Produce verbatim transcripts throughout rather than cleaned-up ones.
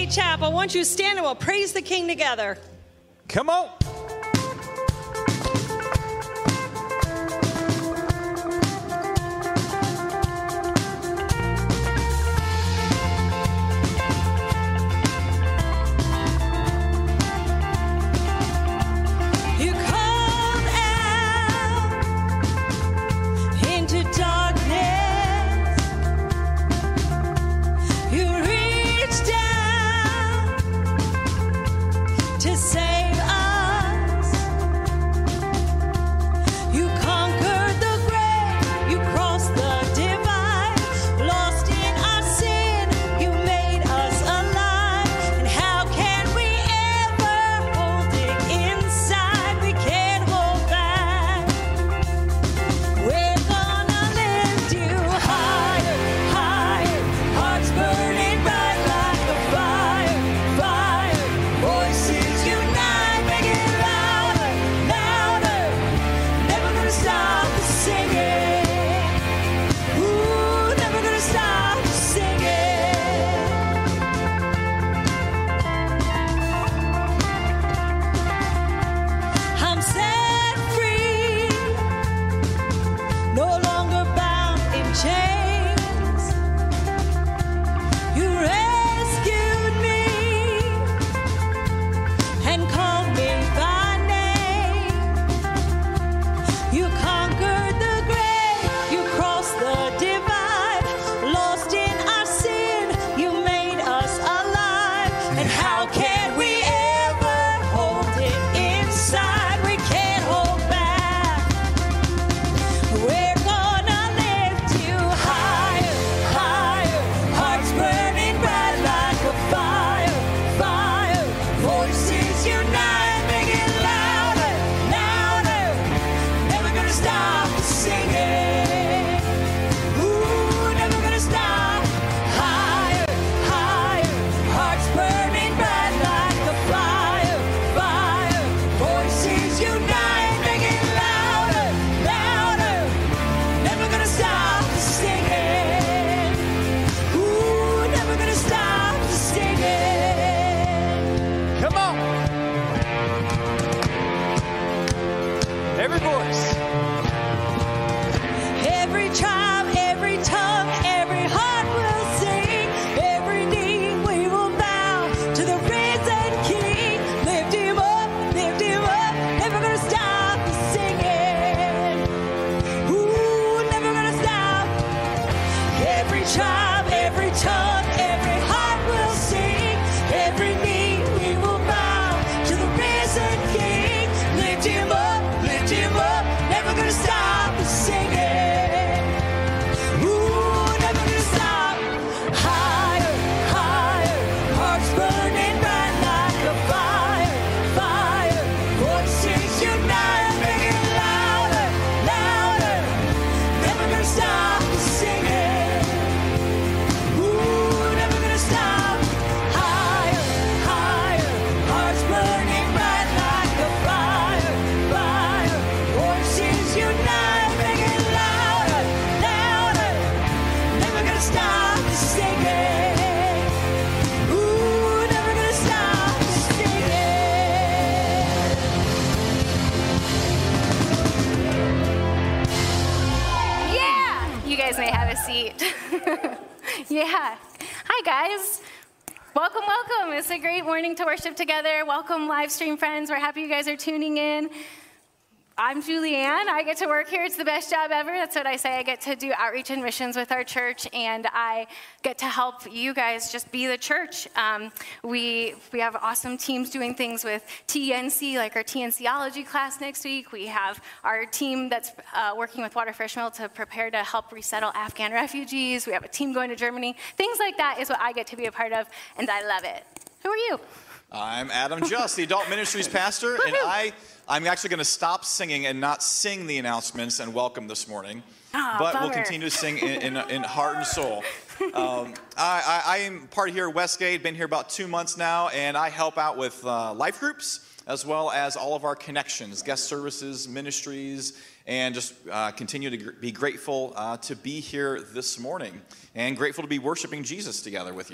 Gate Chapel. Won't you stand and we'll praise the King together. Come on. Yeah. Hi, guys. Welcome, welcome. It's a great morning to worship together. Welcome, live stream friends. We're happy you guys are tuning in. I'm Julianne. I get to work here. It's the best job ever. That's what I say. I get to do outreach and missions with our church, and I get to help you guys just be the church. Um, we we have awesome teams doing things with T N C, like our T N C-ology class next week. We have our team that's uh, working with Waterfresh Mill to prepare to help resettle Afghan refugees. We have a team going to Germany. Things like that is what I get to be a part of, and I love it. Who are you? I'm Adam Just, the Adult Ministries Pastor, and I... I'm actually going to stop singing and not sing the announcements and welcome this morning, oh, but bummer. we'll continue to sing in, in, in heart and soul. Um, I, I, I am part here at Westgate, been here about two months now, and I help out with uh, life groups as well as all of our connections, guest services, ministries, and just uh, continue to gr- be grateful uh, to be here this morning and grateful to be worshiping Jesus together with you.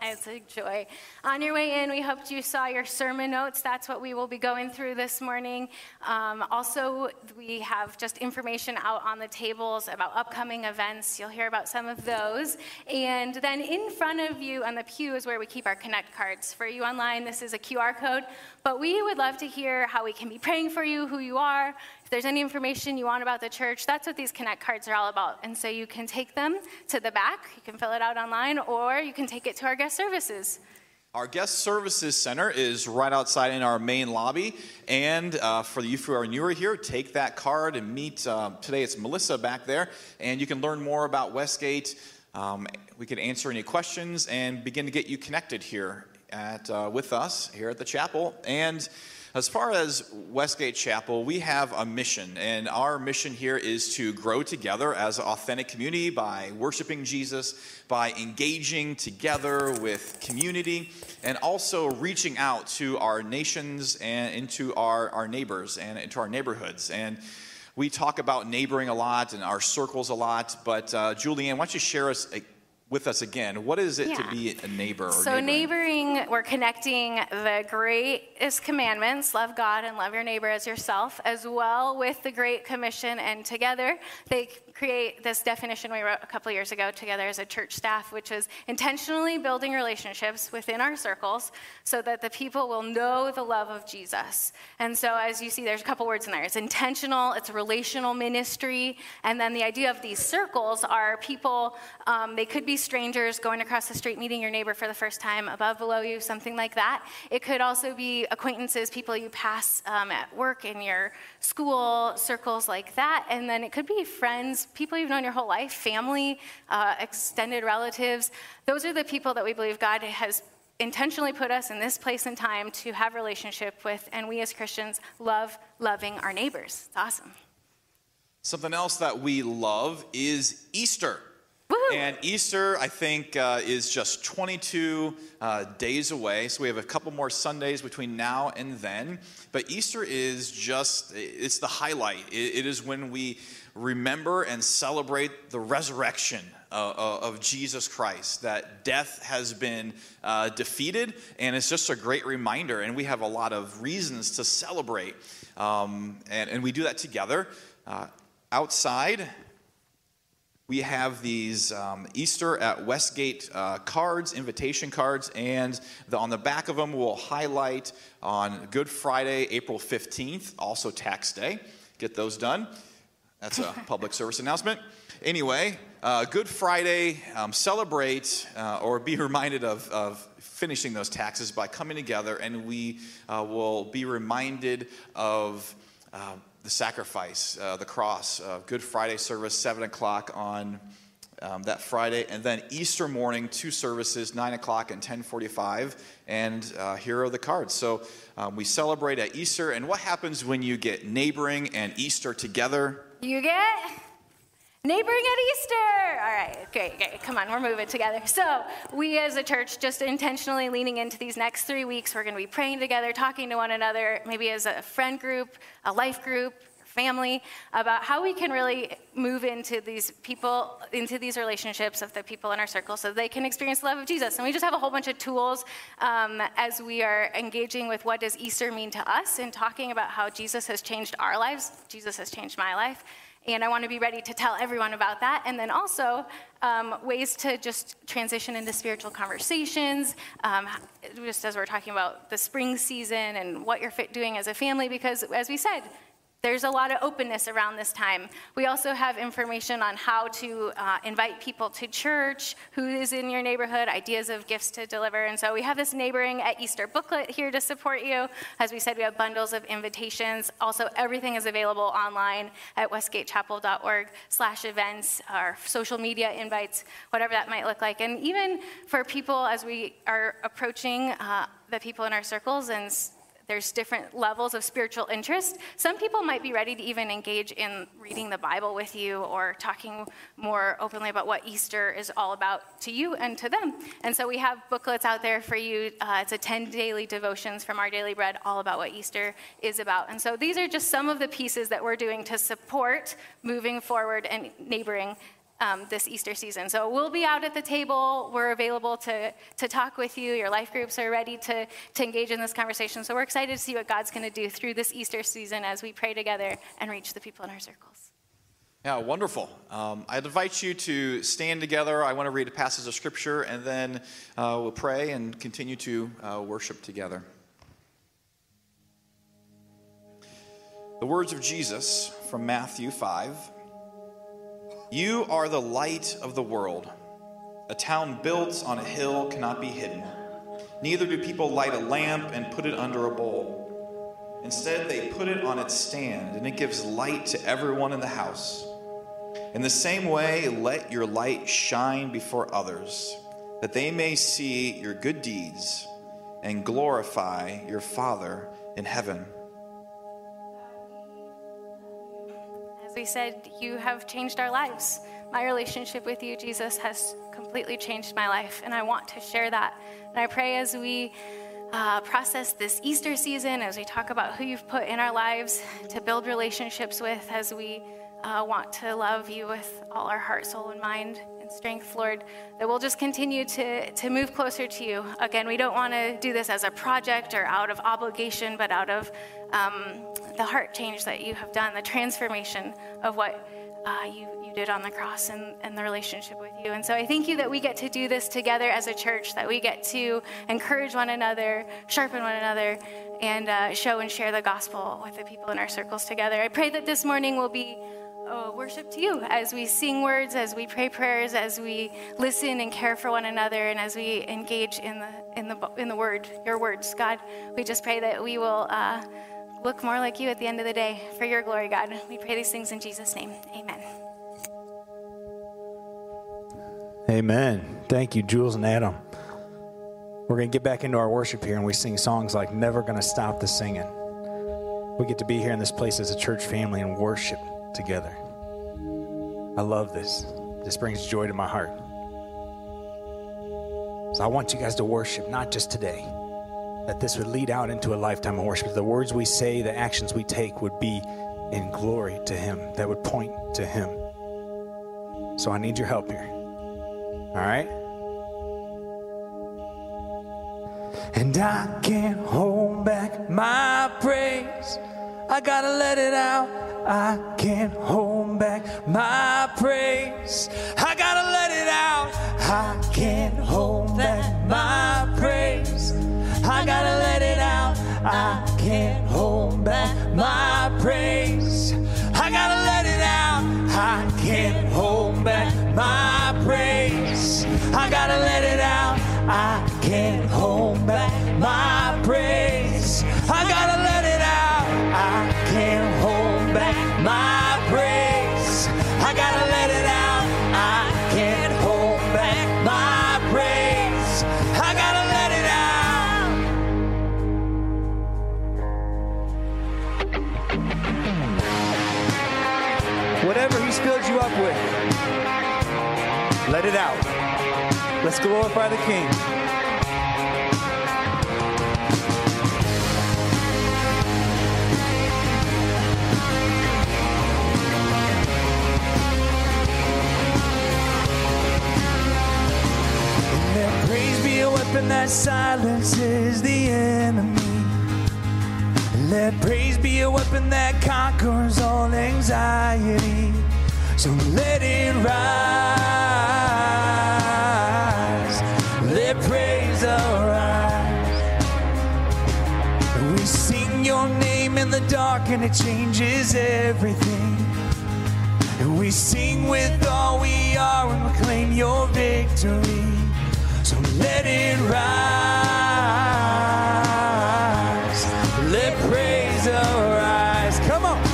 It's a joy. On your way in, we hoped you saw your sermon notes. That's what we will be going through this morning. Um, also, we have just information out on the tables about upcoming events. You'll hear about some of those. And then in front of you on the pew is where we keep our Connect cards. For you online, this is a Q R code. But we would love to hear how we can be praying for you, who you are. If there's any information you want about the church, that's what these Connect cards are all about. And so you can take them to the back. You can fill it out online, or you can take it to our guest services. Our guest services center is right outside in our main lobby. And uh, for you who are newer here, take that card and meet. Uh, today it's Melissa back there. And you can learn more about Westgate. Um, we can answer any questions and begin to get you connected here at uh, with us here at the chapel. And as far as Westgate Chapel, we have a mission, and our mission here is to grow together as an authentic community by worshiping Jesus, by engaging together with community, and also reaching out to our nations and into our, our neighbors and into our neighborhoods. And we talk about neighboring a lot and our circles a lot, but uh, Julianne, why don't you share us a, with us again, what is it yeah. to be a neighbor? Or so neighboring? neighboring, we're connecting the greatest commandments, love God and love your neighbor as yourself, as well with the Great Commission, and together they create this definition we wrote a couple years ago together as a church staff, which is intentionally building relationships within our circles so that the people will know the love of Jesus. And so as you see, there's a couple words in there. It's intentional, it's relational ministry, and then the idea of these circles are people, um, they could be strangers going across the street, meeting your neighbor for the first time, above, below you, something like that. It could also be acquaintances, people you pass um, at work, in your school, circles like that. And then it could be friends, people you've known your whole life, family, uh, extended relatives. Those are the people that we believe God has intentionally put us in this place and time to have relationship with, and we as Christians love loving our neighbors. It's awesome. Something else that we love is Easter. Woo-hoo. And Easter, I think, uh, is just twenty-two uh, days away. So we have a couple more Sundays between now and then. But Easter is just, it's the highlight. It, it is when we remember and celebrate the resurrection uh, of Jesus Christ, that death has been uh, defeated. And it's just a great reminder. And we have a lot of reasons to celebrate. Um, and, and we do that together. Uh, outside, we have these um, Easter at Westgate uh, cards, invitation cards, and the, on the back of them we'll highlight on Good Friday, April fifteenth, also tax day. Get those done. That's a public service announcement. Anyway, uh, Good Friday, um, celebrate uh, or be reminded of, of finishing those taxes by coming together, and we uh, will be reminded of uh, the sacrifice, uh, the cross, uh, Good Friday service, seven o'clock on um, that Friday, and then Easter morning, two services, nine o'clock and ten forty-five, and uh, here are the cards. So um, we celebrate at Easter, and what happens when you get neighboring and Easter together? You get neighboring at Easter. All right, great, great. Come on, we're moving together. So we as a church, just intentionally leaning into these next three weeks, we're going to be praying together, talking to one another, maybe as a friend group, a life group, family, about how we can really move into these people, into these relationships of the people in our circle so they can experience the love of Jesus. And we just have a whole bunch of tools um, as we are engaging with what does Easter mean to us and talking about how Jesus has changed our lives. Jesus has changed my life. And I want to be ready to tell everyone about that. And then also um, ways to just transition into spiritual conversations, um, just as we're talking about the spring season and what you're doing as a family, because as we said, there's a lot of openness around this time. We also have information on how to uh, invite people to church, who is in your neighborhood, ideas of gifts to deliver. And so we have this Neighboring at Easter booklet here to support you. As we said, we have bundles of invitations. Also, everything is available online at westgatechapel.org slash events, our social media invites, whatever that might look like. And even for people as we are approaching uh, the people in our circles, and there's different levels of spiritual interest. Some people might be ready to even engage in reading the Bible with you or talking more openly about what Easter is all about to you and to them. And so we have booklets out there for you. Uh, it's a ten daily devotions from Our Daily Bread, all about what Easter is about. And so these are just some of the pieces that we're doing to support moving forward and neighboring um, this Easter season. So we'll be out at the table. We're available to, to talk with you. Your life groups are ready to, to engage in this conversation. So we're excited to see what God's going to do through this Easter season as we pray together and reach the people in our circles. Yeah, wonderful. Um, I'd invite you to stand together. I want to read a passage of Scripture, and then uh, we'll pray and continue to uh, worship together. The words of Jesus from Matthew five. You are the light of the world. A town built on a hill cannot be hidden. Neither do people light a lamp and put it under a bowl. Instead, they put it on its stand, and it gives light to everyone in the house. In the same way, let your light shine before others, that they may see your good deeds and glorify your Father in heaven. As we said, you have changed our lives. My relationship with you, Jesus, has completely changed my life, and I want to share that. And I pray as we uh, process this Easter season, as we talk about who you've put in our lives to build relationships with, as we Uh, want to love you with all our heart, soul, and mind and strength, Lord, that we'll just continue to, to move closer to you. Again, we don't want to do this as a project or out of obligation, but out of um, the heart change that you have done, the transformation of what uh, you, you did on the cross and, and the relationship with you. And so I thank you that we get to do this together as a church, that we get to encourage one another, sharpen one another, and uh, show and share the gospel with the people in our circles together. I pray that this morning will be Oh, worship to you as we sing words, as we pray prayers, as we listen and care for one another, and as we engage in the in the in the word, your words, God. We just pray that we will uh, look more like you at the end of the day for your glory, God. We pray these things in Jesus' name. Amen. Amen. Thank you, Jules and Adam. We're going to get back into our worship here, and we sing songs like Never Gonna Stop the Singing. We get to be here in this place as a church family and worship together. I love this. This brings joy to my heart. So I want you guys to worship, not just today, that this would lead out into a lifetime of worship. The words we say, the actions we take would be in glory to him, that would point to him. So I need your help here. All right? And I can't hold back my praise. I gotta let it out. I can't hold back my praise. I gotta let it out. I can't hold back my praise. I gotta let it out. I can't hold back my praise. I gotta let it out. I can't hold back my praise. I gotta let it out. I can't hold back my praise. I gotta let it out. I can't hold back my praise. I gotta let it out. I can't hold back my praise. I gotta let it out. Whatever he's filled you up with, let it out. Let's glorify the King. Let praise be a weapon that silences the enemy. Let praise be a weapon that conquers all anxiety. So let it rise. Let praise arise. We sing your name in the dark and it changes everything. And we sing with all we are and proclaim your victory. So let it rise. Let praise arise. Come on.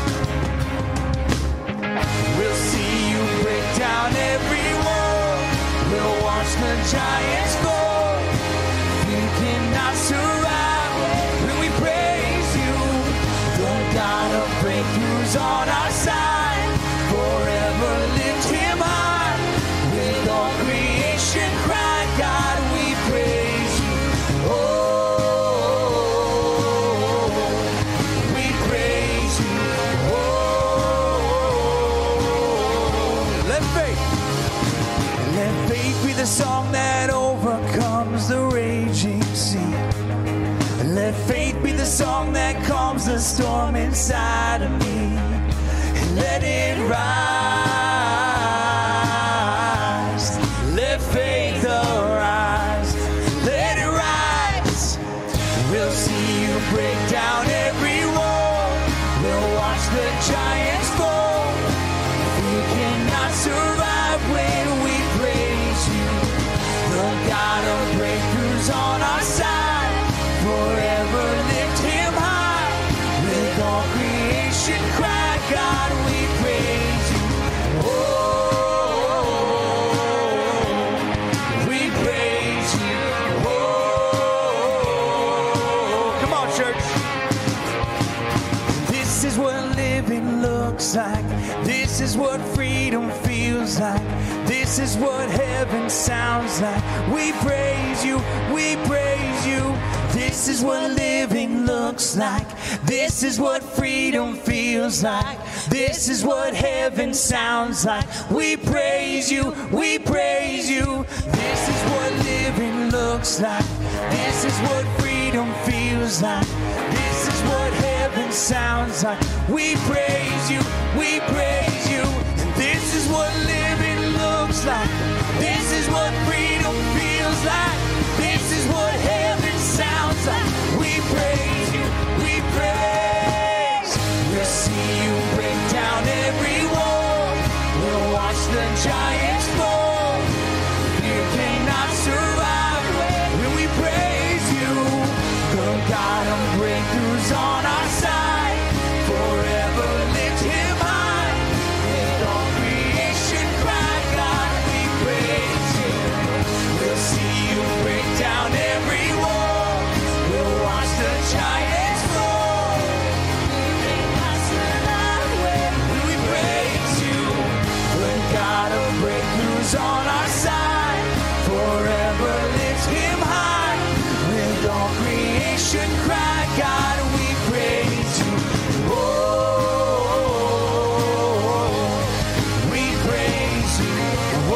We'll see you break down every wall. We'll watch the giants fall. You cannot survive when we praise you. The God of breakthroughs on our side. Forever lift him high. With all creation cry, God, we praise you. Oh, we praise you. faith be the song that calms the storm inside of me. And let it rise. Let faith arise. Let it rise. We'll see you break down every wall. We'll watch the giants fall. We cannot survive when we praise you. The God of breakthroughs on our side. Forever lift him high. With all creation cry, God, we praise you. Oh, we praise you. Oh, come on, church. This is what living looks like. This is what freedom feels like. This is what heaven sounds like. We praise you, we praise you. This is what living looks like. This is what freedom feels like. This is what heaven sounds like. We praise you, we praise you. This is what living looks like. This is what freedom feels like. This is what heaven sounds like. We praise you, we praise you. And this is what living looks like. This is what freedom feels like. This is what heaven sounds like. We praise you, we praise. We'll see you break down every wall. We'll watch the giants fall. You cannot survive when we praise you. The God of breakthroughs on our side. Forever lift him high. With all creation cry, God, we praise you. We'll see you break down every wall. We'll watch the giants fall. We cannot survive when we praise you. The God of breakthroughs on our side. Forever lift him high. With all creation cry, God, we praise you. Oh, we praise you. Oh,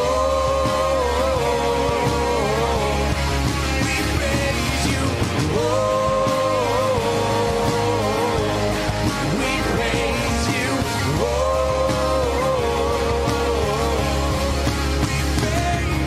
we praise you. Oh, we praise you. Oh, we praise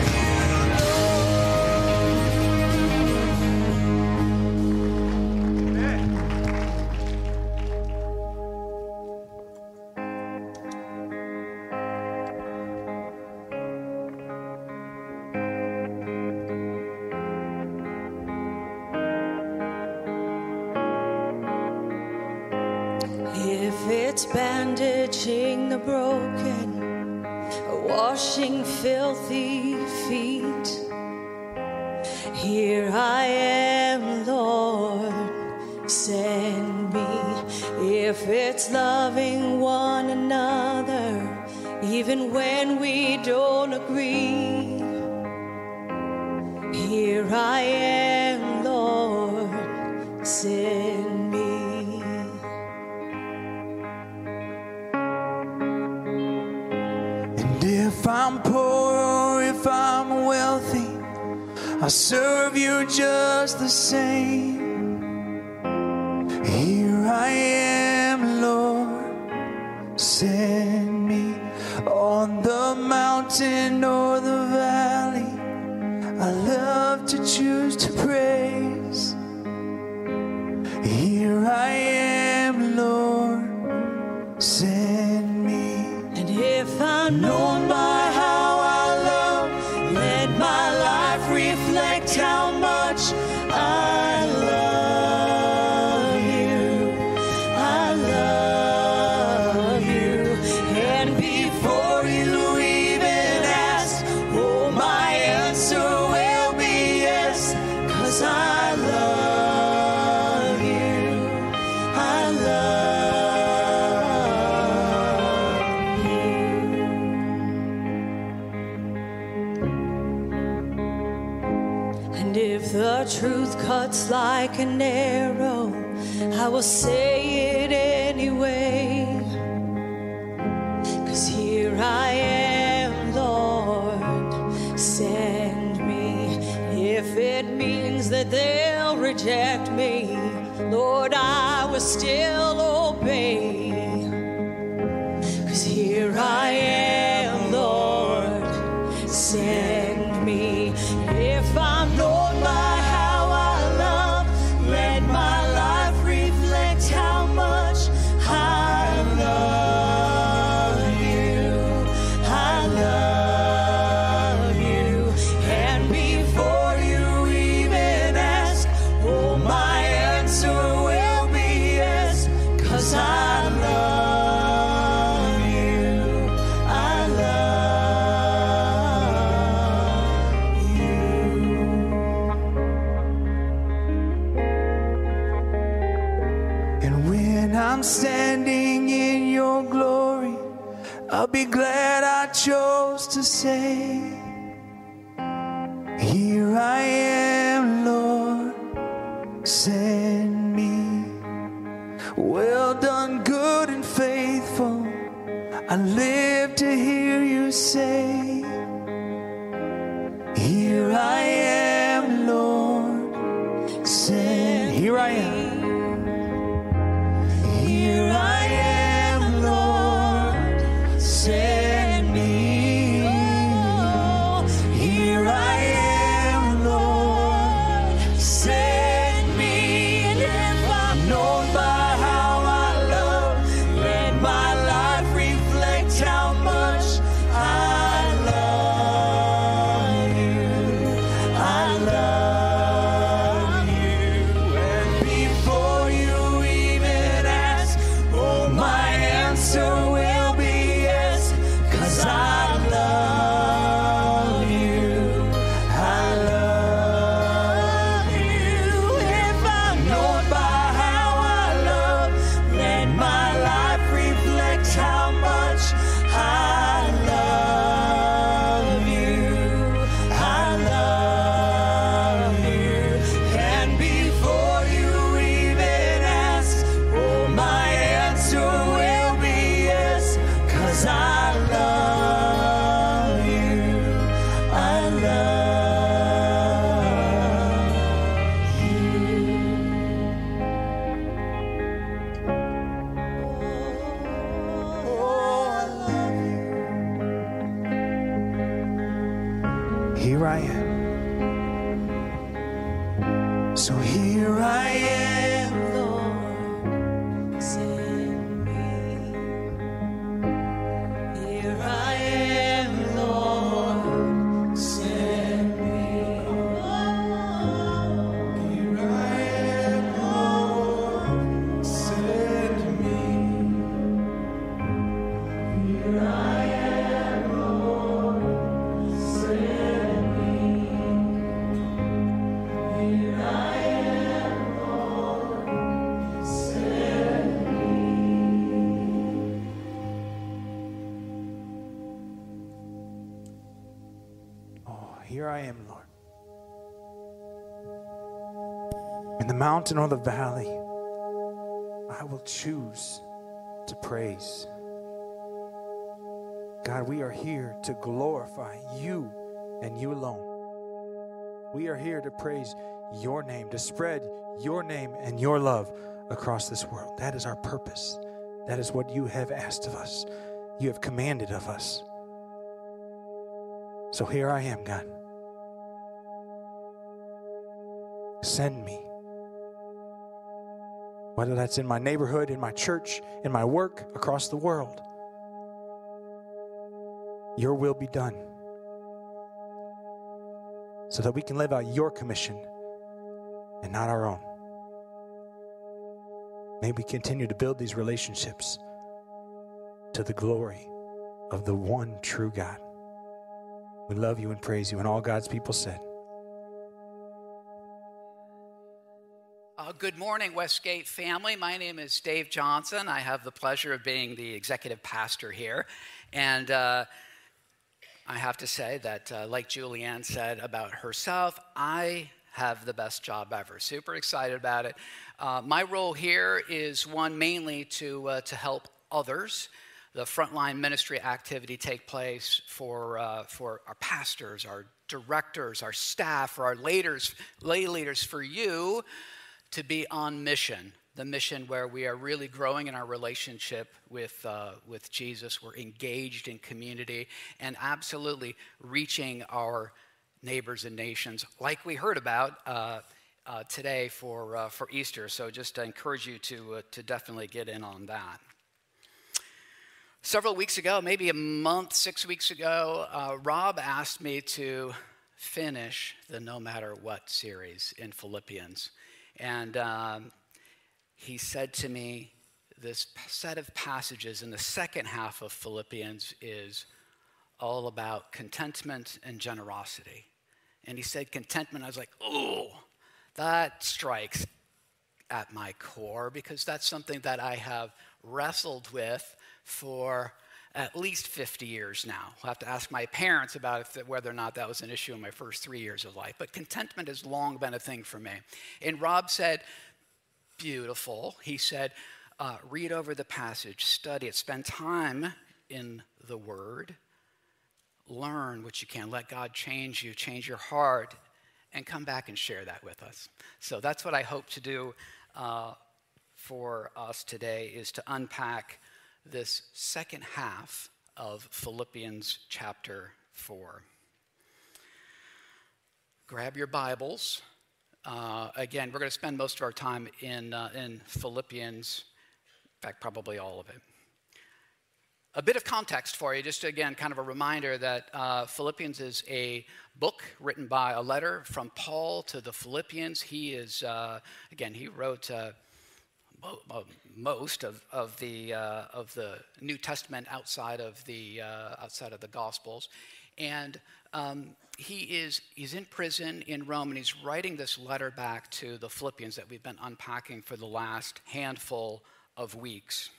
If it's bandaging the broken, or washing filthy feet, here I am, Lord, send me. If it's loving one another, even when we don't agree, here I am, Lord, send me. And if I'm poor or if I'm wealthy, I'll serve you just the same. Here I am, Lord, send me. On the mountain or the valley, I love to choose to praise. Here I am, Lord, send me. And if I'm known by how I love, let my life reflect how much I love you. I love you. And before you even ask, oh, my answer will be yes, 'cause I love you. I love you. And if the truth cuts like an arrow, I will say it anyway. 'Cause here I am, Lord, send me. If it means that they'll still reject me, Lord, I will still obey. 'Cause here I am, Lord, send me. If I'm known by how I love, let my life reflect how much I love you. I love you. And before you even ask, oh, my answer will be yes. 'Cause I love you. I love you. And when I'm standing in your glory, I'll be glad I chose to say, here I am, Lord, send me. Well done, good and faithful, I live to hear you say, here I am, Lord, send. Here I am. Here I am, Lord, send me. Oh, here I am, Lord, send me. And if I'm known by how I love, let my life reflect how much I love you. I love you. And before you even ask, oh, my answer will be yes. 'Cause I love you. I love you. If I'm known by how I love, let my life reflect how much I love you. I love you. And before you even ask, oh, my answer will be yes. 'Cause I love you. I love you. Oh, I love you. Here I am. So here I am, Lord, send me. Here I am, Lord, send me. Here I am, Lord, send me. Here I am, Lord, send me. Here I am, Lord, send me. Oh, here I am, Lord. In the mountain or the valley, I will choose to praise. God, we are here to glorify you and you alone. We are here to praise your name, to spread your name and your love across this world. That is our purpose. That is what you have asked of us. You have commanded of us. So here I am, God. Send me. Whether that's in my neighborhood, in my church, in my work, across the world. Your will be done. So that we can live out your commission and not our own. May we continue to build these relationships to the glory of the one true God. We love you and praise you, and all God's people said. Uh, good morning, Westgate family. My name is Dave Johnson. I have the pleasure of being the executive pastor here. And uh, I have to say that, uh, like Julianne said about herself, I have the best job ever. Super excited about it. Uh, my role here is one mainly to, uh, to help others. The frontline ministry activity take place for, uh, for our pastors, our directors, our staff, for our leaders, lay leaders, for you to be on mission. The mission where we are really growing in our relationship with, uh, with Jesus. We're engaged in community and absolutely reaching our neighbors and nations like we heard about uh, uh, today for, uh, for Easter. So just to encourage you to, uh, to definitely get in on that. Several weeks ago, maybe a month, six weeks ago, uh, Rob asked me to finish the No Matter What series in Philippians. And um, he said to me, this set of passages in the second half of Philippians is all about contentment and generosity. And he said contentment. I was like, oh, that strikes at my core, because that's something that I have wrestled with for at least fifty years now. I'll have to ask my parents about if, whether or not that was an issue in my first three years of life. But contentment has long been a thing for me. And Rob said, beautiful. He said, uh, read over the passage, study it, spend time in the Word, learn what you can, let God change you, change your heart, and come back and share that with us. So that's what I hope to do uh, for us today, is to unpack this second half of Philippians chapter four. Grab your Bibles. Uh, again, we're going to spend most of our time in, uh, in Philippians, in fact, probably all of it. A bit of context for you, just again, kind of a reminder that uh, Philippians is a book written by a letter from Paul to the Philippians. He is, uh, again, he wrote uh, mo- most of, of, the, uh, of the New Testament outside of the, uh, outside of the Gospels. And um, he is he's in prison in Rome, and he's writing this letter back to the Philippians that we've been unpacking for the last handful of weeks.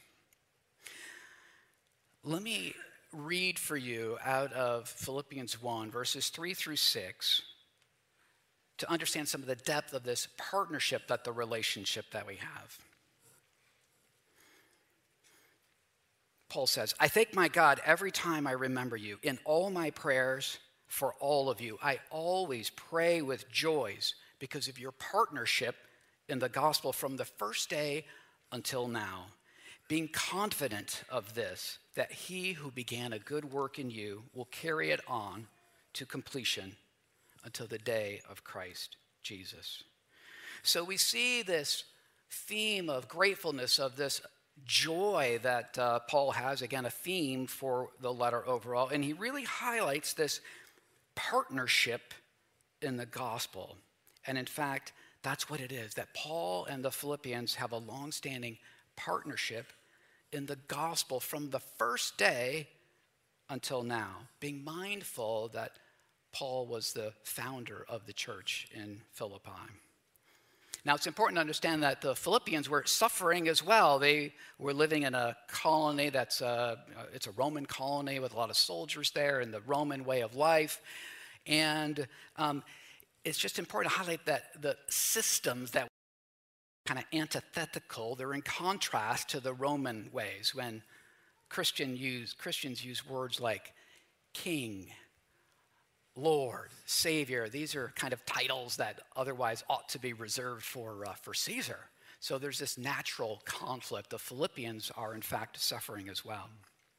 Let me read for you out of Philippians one, verses three through six, to understand some of the depth of this partnership, that the relationship that we have. Paul says, I thank my God every time I remember you. In all my prayers for all of you, I always pray with joys because of your partnership in the gospel from the first day until now, being confident of this, that he who began a good work in you will carry it on to completion until the day of Christ Jesus. So we see this theme of gratefulness, of this joy that uh, Paul has, again, a theme for the letter overall, and he really highlights this partnership in the gospel. And in fact, that's what it is, that Paul and the Philippians have a long-standing partnership in the gospel from the first day until now, being mindful that Paul was the founder of the church in Philippi. Now, it's important to understand that the Philippians were suffering as well. They were living in a colony that's a, it's a Roman colony with a lot of soldiers there and the Roman way of life. And um, it's just important to highlight that the systems that were kind of antithetical, they're in contrast to the Roman ways. When Christian use, Christians use words like king, Lord, Savior, these are kind of titles that otherwise ought to be reserved for, uh, for Caesar. So there's this natural conflict. The Philippians are, in fact, suffering as well.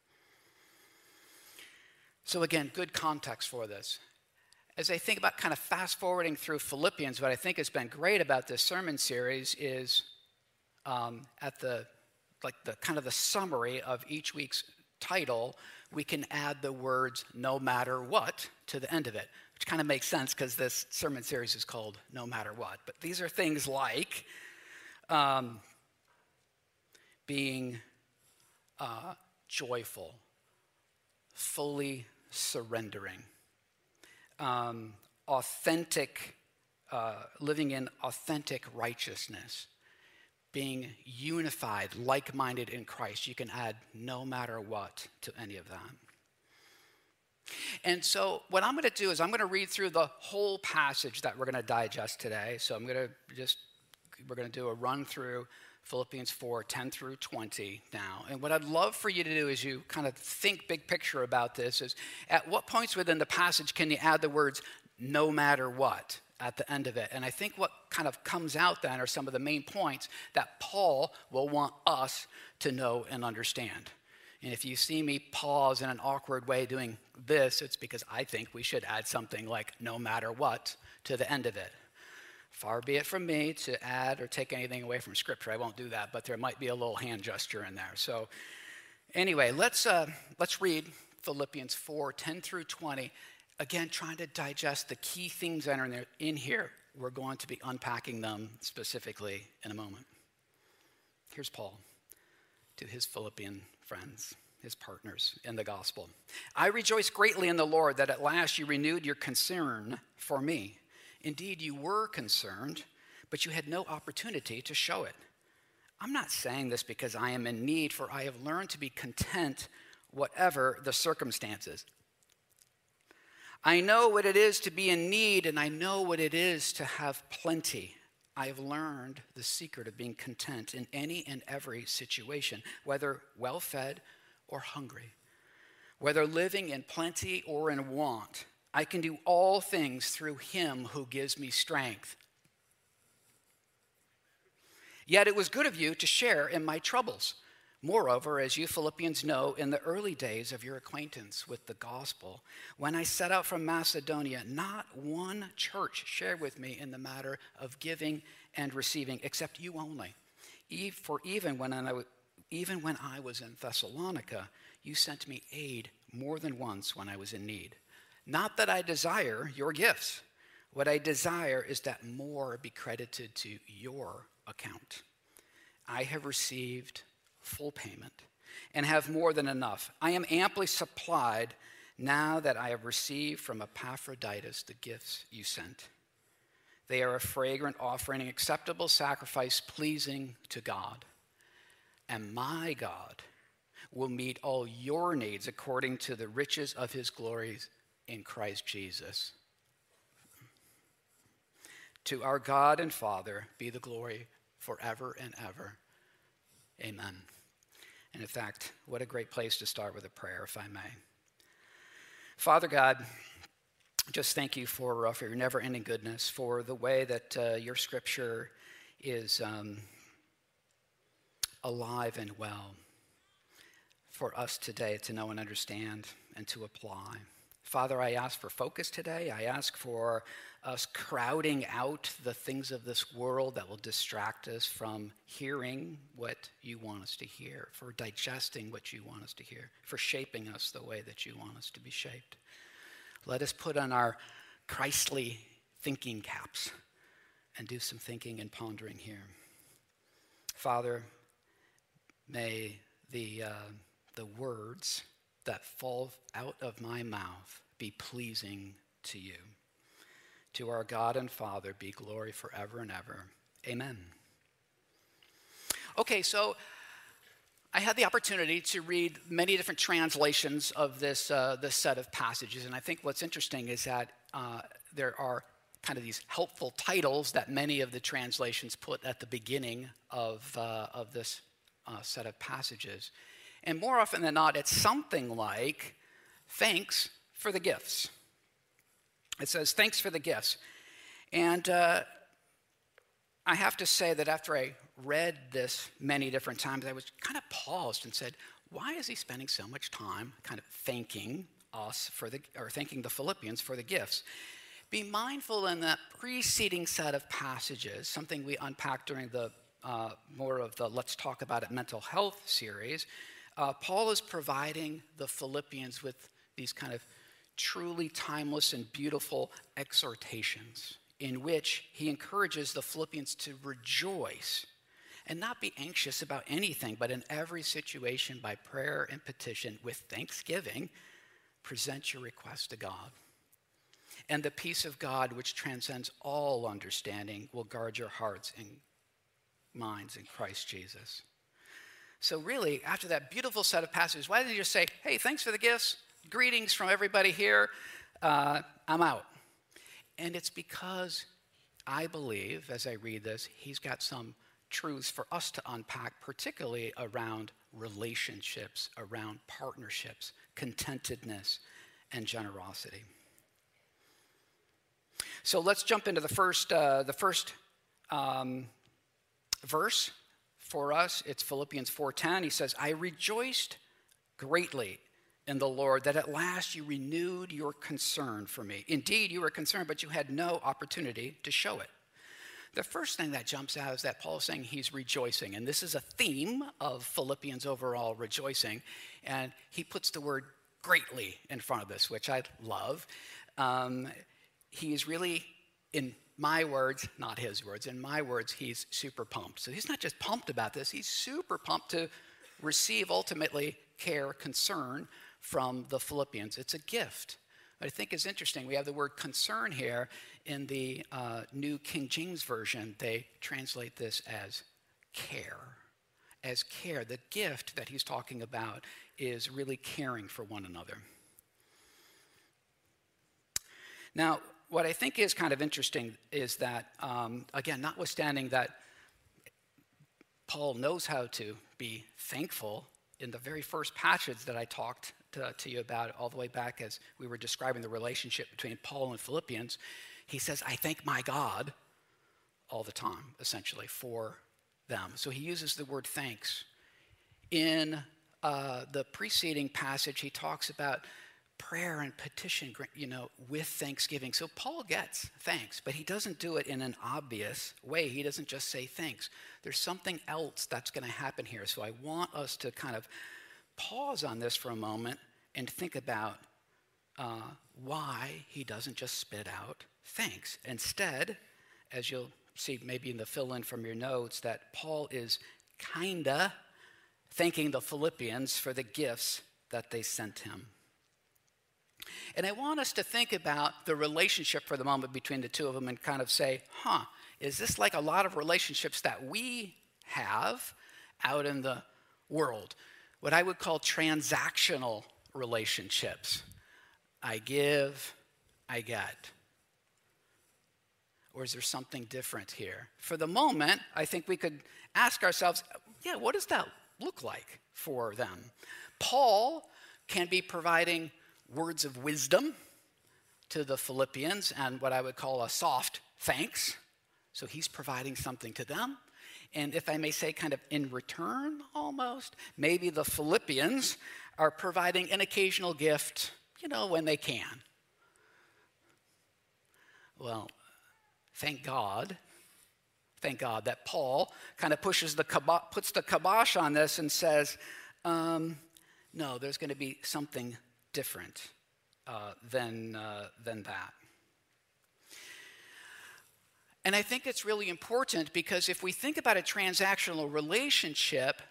So again, good context for this. As I think about kind of fast forwarding through Philippians, what I think has been great about this sermon series is um, at the, like the kind of the summary of each week's title, we can add the words no matter what to the end of it, which kind of makes sense because this sermon series is called No Matter What. But these are things like um, being uh, joyful, fully surrendering, um, authentic, uh, living in authentic righteousness, being unified, like-minded in Christ. You can add no matter what to any of that. And so what I'm going to do is I'm going to read through the whole passage that we're going to digest today. So I'm going to just, we're going to do a run through Philippians four, ten through twenty now. And what I'd love for you to do is you kind of think big picture about this is, at what points within the passage can you add the words no matter what at the end of it. And I think what kind of comes out then are some of the main points that Paul will want us to know and understand. And if you see me pause in an awkward way doing this, it's because I think we should add something like no matter what to the end of it. Far be it from me to add or take anything away from Scripture. I won't do that, but there might be a little hand gesture in there. So anyway, let's, uh, let's read Philippians four, ten through twenty. Again, trying to digest the key things that are in, there, in here. We're going to be unpacking them specifically in a moment. Here's Paul to his Philippian friends, his partners in the gospel. I rejoice greatly in the Lord that at last you renewed your concern for me. Indeed, you were concerned, but you had no opportunity to show it. I'm not saying this because I am in need, for I have learned to be content whatever the circumstances. I know what it is to be in need, and I know what it is to have plenty. I have learned the secret of being content in any and every situation, whether well-fed or hungry, whether living in plenty or in want. I can do all things through him who gives me strength. Yet it was good of you to share in my troubles. Moreover, as you Philippians know, in the early days of your acquaintance with the gospel, when I set out from Macedonia, not one church shared with me in the matter of giving and receiving, except you only. For even when I, even when I was in Thessalonica, you sent me aid more than once when I was in need. Not that I desire your gifts. What I desire is that more be credited to your account. I have received full payment and have more than enough. I am amply supplied now that I have received from Epaphroditus the gifts you sent. They are a fragrant offering, an acceptable sacrifice pleasing to God. And my God will meet all your needs according to the riches of his glories in Christ Jesus. To our God and Father be the glory forever and ever. Amen. And in fact, what a great place to start with a prayer, if I may. Father God, just thank you for, uh, for your never-ending goodness, for the way that uh, your scripture is um, alive and well for us today to know and understand and to apply. Father, I ask for focus today. I ask for us crowding out the things of this world that will distract us from hearing what you want us to hear, for digesting what you want us to hear, for shaping us the way that you want us to be shaped. Let us put on our Christly thinking caps and do some thinking and pondering here. Father, may the, uh, the words that fall out of my mouth be pleasing to you. To our God and Father be glory forever and ever. Amen. Okay, so I had the opportunity to read many different translations of this, uh, this set of passages, and I think what's interesting is that uh, there are kind of these helpful titles that many of the translations put at the beginning of, uh, of this uh, set of passages. And more often than not, it's something like, thanks for the gifts. It says, thanks for the gifts. And uh, I have to say that after I read this many different times, I was kind of paused and said, why is he spending so much time kind of thanking us for the, or thanking the Philippians for the gifts? Be mindful in that preceding set of passages, something we unpacked during the uh, more of the Let's Talk About It mental health series. Uh, Paul is providing the Philippians with these kind of truly timeless and beautiful exhortations in which he encourages the Philippians to rejoice and not be anxious about anything, but in every situation by prayer and petition with thanksgiving, present your request to God. And the peace of God, which transcends all understanding, will guard your hearts and minds in Christ Jesus. So really, after that beautiful set of passages, why didn't he just say, hey, thanks for the gifts, greetings from everybody here, uh, I'm out. And it's because I believe, as I read this, he's got some truths for us to unpack, particularly around relationships, around partnerships, contentedness, and generosity. So let's jump into the first, uh, the first um, verse for us. It's Philippians four ten. He says, I rejoiced greatly in the Lord that at last you renewed your concern for me. Indeed, you were concerned, but you had no opportunity to show it. The first thing that jumps out is that Paul is saying he's rejoicing. And this is a theme of Philippians overall, rejoicing. And he puts the word greatly in front of this, which I love. Um, he is really, in my words, not his words, in my words, he's super pumped. So he's not just pumped about this, he's super pumped to receive ultimately care, concern from the Philippians. It's a gift. I think is interesting. We have the word concern here in the uh, New King James Version. They translate this as care. As care. The gift that he's talking about is really caring for one another. Now, what I think is kind of interesting is that, um, again, notwithstanding that Paul knows how to be thankful, in the very first passage that I talked to, to you about all the way back as we were describing the relationship between Paul and Philippians, he says, I thank my God all the time, essentially, for them. So he uses the word thanks. In uh, the preceding passage, he talks about prayer and petition, you know, with thanksgiving. So Paul gets thanks, but he doesn't do it in an obvious way. He doesn't just say thanks. There's something else that's going to happen here. So I want us to kind of pause on this for a moment and think about uh, why he doesn't just spit out thanks. Instead, as you'll see maybe in the fill-in from your notes, that Paul is kinda thanking the Philippians for the gifts that they sent him. And I want us to think about the relationship for the moment between the two of them and kind of say, huh, is this like a lot of relationships that we have out in the world? What I would call transactional relationships. I give, I get. Or is there something different here? For the moment, I think we could ask ourselves, yeah, what does that look like for them? Paul can be providing words of wisdom to the Philippians and what I would call a soft thanks. So he's providing something to them. And if I may say, kind of in return almost, maybe the Philippians are providing an occasional gift, you know, when they can. Well, thank God, thank God that Paul kind of pushes the kibosh, puts the kibosh on this and says, um, no, there's going to be something different uh, than, uh, than that. And I think it's really important because if we think about a transactional relationship,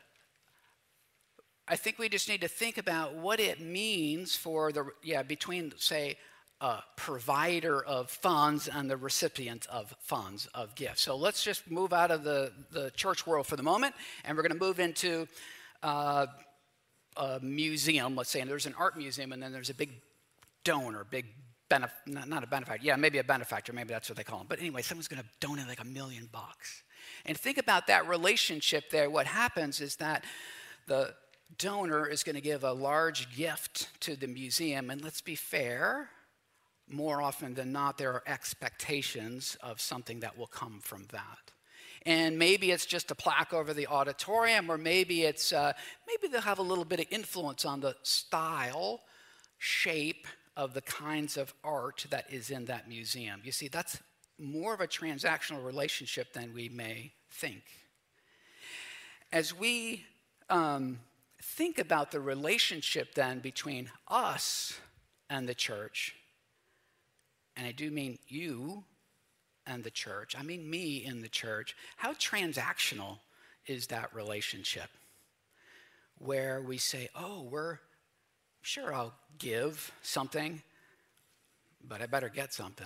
I think we just need to think about what it means for the, yeah, between, say, a provider of funds and the recipient of funds, of gifts. So let's just move out of the, the church world for the moment, and we're going to move into uh, a museum, let's say, and there's an art museum, and then there's a big donor, big benef- not, not a benefactor, yeah, maybe a benefactor, maybe that's what they call them. But anyway, someone's going to donate like a million bucks. And think about that relationship there. What happens is that the donor is going to give a large gift to the museum, and let's be fair, more often than not, there are expectations of something that will come from that. And maybe it's just a plaque over the auditorium, or maybe it's uh, maybe they'll have a little bit of influence on the style, shape of the kinds of art that is in that museum. You see, that's more of a transactional relationship than we may think. As we um, think about the relationship then between us and the church, and I do mean you and the church, I mean me in the church, how transactional is that relationship? Where we say, oh, we're, sure, I'll give something, but I better get something.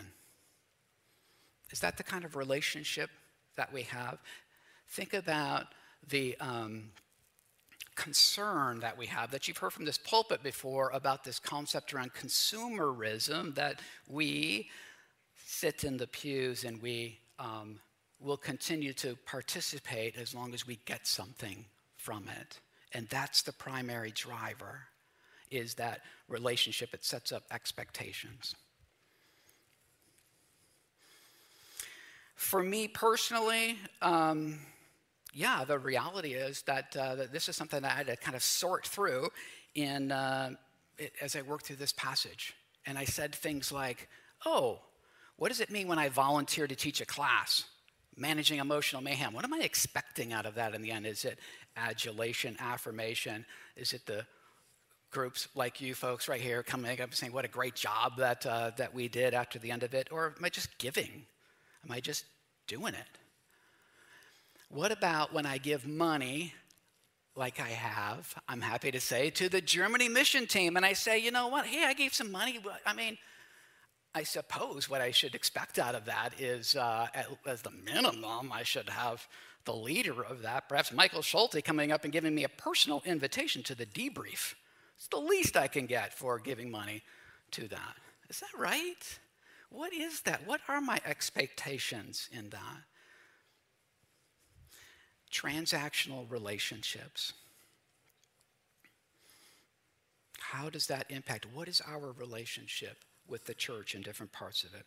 Is that the kind of relationship that we have? Think about the um, concern that we have, that you've heard from this pulpit before, about this concept around consumerism, that we sit in the pews and we um, will continue to participate as long as we get something from it. And that's the primary driver, is that relationship. It sets up expectations. For me personally, um, yeah, the reality is that, uh, that this is something that I had to kind of sort through in uh, it, as I worked through this passage. And I said things like, oh, what does it mean when I volunteer to teach a class? Managing emotional mayhem. What am I expecting out of that in the end? Is it adulation, affirmation? Is it the groups like you folks right here coming up and saying, what a great job that, uh, that we did after the end of it? Or am I just giving? Am I just doing it? What about when I give money, like I have, I'm happy to say, to the Germany mission team, and I say, you know what, hey, I gave some money. I mean, I suppose what I should expect out of that is, uh, at, as the minimum, I should have the leader of that, perhaps Michael Schulte, coming up and giving me a personal invitation to the debrief. It's the least I can get for giving money to that. Is that right? What is that? What are my expectations in that? Transactional relationships. How does that impact? What is our relationship with the church in different parts of it?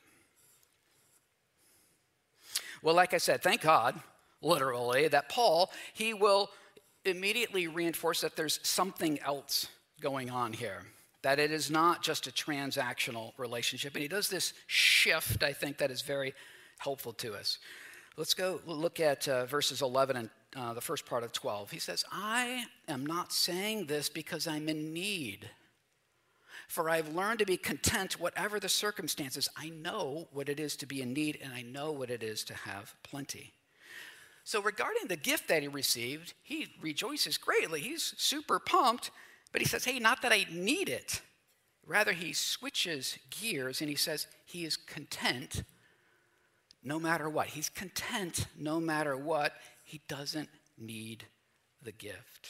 Well, like I said, thank God, literally, that Paul, he will immediately reinforce that there's something else going on here, that it is not just a transactional relationship. And he does this shift, I think, that is very helpful to us. Let's go look at uh, verses eleven and uh, the first part of twelve. He says, I am not saying this because I'm in need, for I've learned to be content whatever the circumstances. I know what it is to be in need, and I know what it is to have plenty. So regarding the gift that he received, he rejoices greatly. He's super pumped, but he says, hey, not that I need it. Rather, he switches gears, and he says he is content no matter what. He's content no matter what. He doesn't need the gift.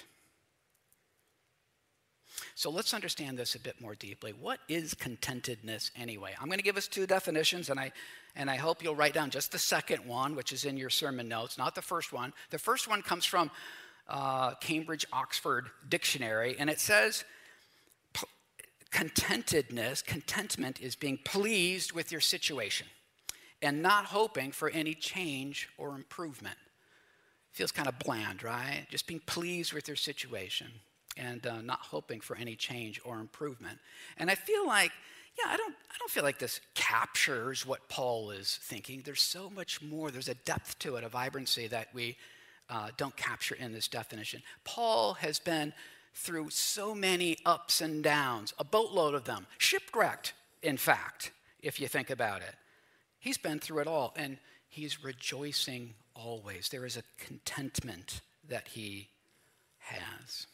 So let's understand this a bit more deeply. What is contentedness anyway? I'm going to give us two definitions, and I and I hope you'll write down just the second one, which is in your sermon notes, not the first one. The first one comes from uh, Cambridge Oxford Dictionary, and it says, contentedness, contentment is being pleased with your situation and not hoping for any change or improvement. Feels kind of bland, right? Just being pleased with your situation and uh, not hoping for any change or improvement. And I feel like, yeah, I don't, I don't feel like this captures what Paul is thinking. There's so much more. There's a depth to it, a vibrancy that we uh, don't capture in this definition. Paul has been through so many ups and downs, a boatload of them, shipwrecked, in fact, if you think about it. He's been through it all, and he's rejoicing always. There is a contentment that he has.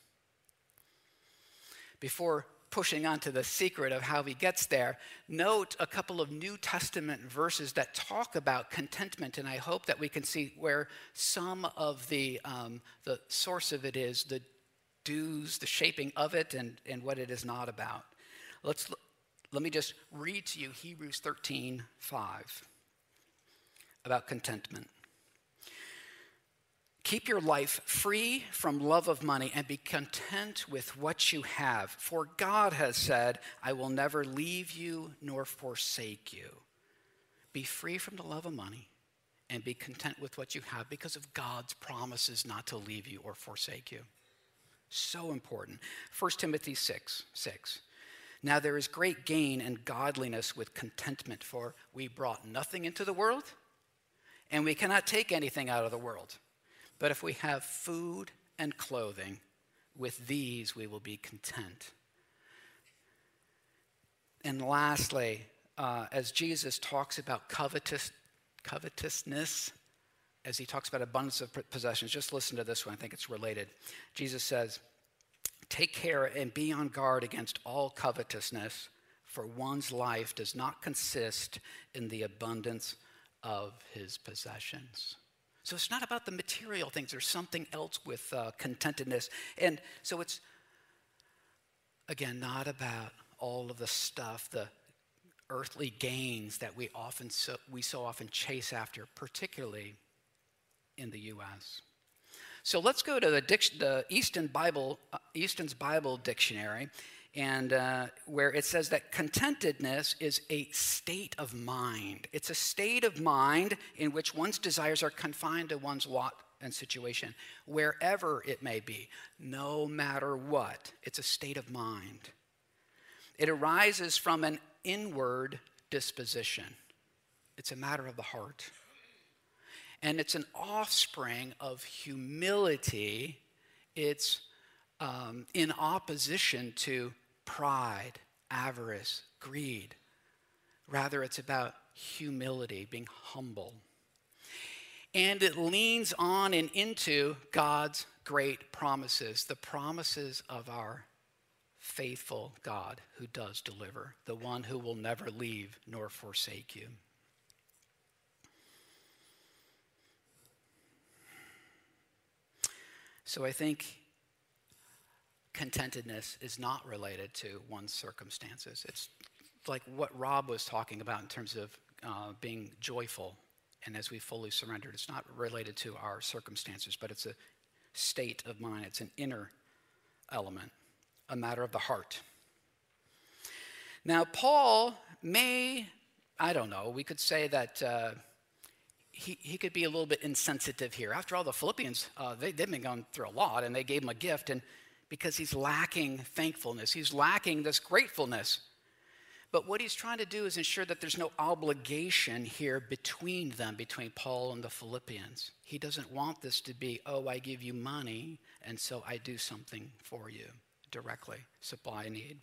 Before pushing on to the secret of how he gets there, note a couple of New Testament verses that talk about contentment, and I hope that we can see where some of the, um, the source of it is, the do's, the shaping of it, and, and what it is not about. Let's Let me just read to you Hebrews thirteen five about contentment. Keep your life free from love of money and be content with what you have. For God has said, I will never leave you nor forsake you. Be free from the love of money and be content with what you have because of God's promises not to leave you or forsake you. So important. First Timothy six six. Now there is great gain in godliness with contentment, for we brought nothing into the world, and we cannot take anything out of the world. But if we have food and clothing, with these we will be content. And lastly, uh, as Jesus talks about covetous, covetousness, as he talks about abundance of possessions, just listen to this one. I think it's related. Jesus says, take care and be on guard against all covetousness, for one's life does not consist in the abundance of his possessions. So it's not about the material things. There's something else with uh, contentedness. And so it's, again, not about all of the stuff, the earthly gains that we often so, we so often chase after, particularly in the U S So let's go to the, dic- the Easton Bible, uh, Easton's Bible Dictionary, and uh, where it says that contentedness is a state of mind. It's a state of mind in which one's desires are confined to one's lot and situation, wherever it may be, no matter what. It's a state of mind. It arises from an inward disposition. It's a matter of the heart. And it's an offspring of humility. It's um, in opposition to pride, avarice, greed. Rather, it's about humility, being humble. And it leans on and into God's great promises, the promises of our faithful God who does deliver, the one who will never leave nor forsake you. So I think contentedness is not related to one's circumstances. It's like what Rob was talking about in terms of uh, being joyful. And as we fully surrendered, it's not related to our circumstances, but it's a state of mind. It's an inner element, a matter of the heart. Now, Paul may, I don't know, we could say that uh, he, he could be a little bit insensitive here. After all, the Philippians, uh, they, they've been going through a lot, and they gave him a gift, and because he's lacking thankfulness, he's lacking this gratefulness. But what he's trying to do is ensure that there's no obligation here between them, between Paul and the Philippians. He doesn't want this to be, oh, I give you money, and so I do something for you directly, supply a need.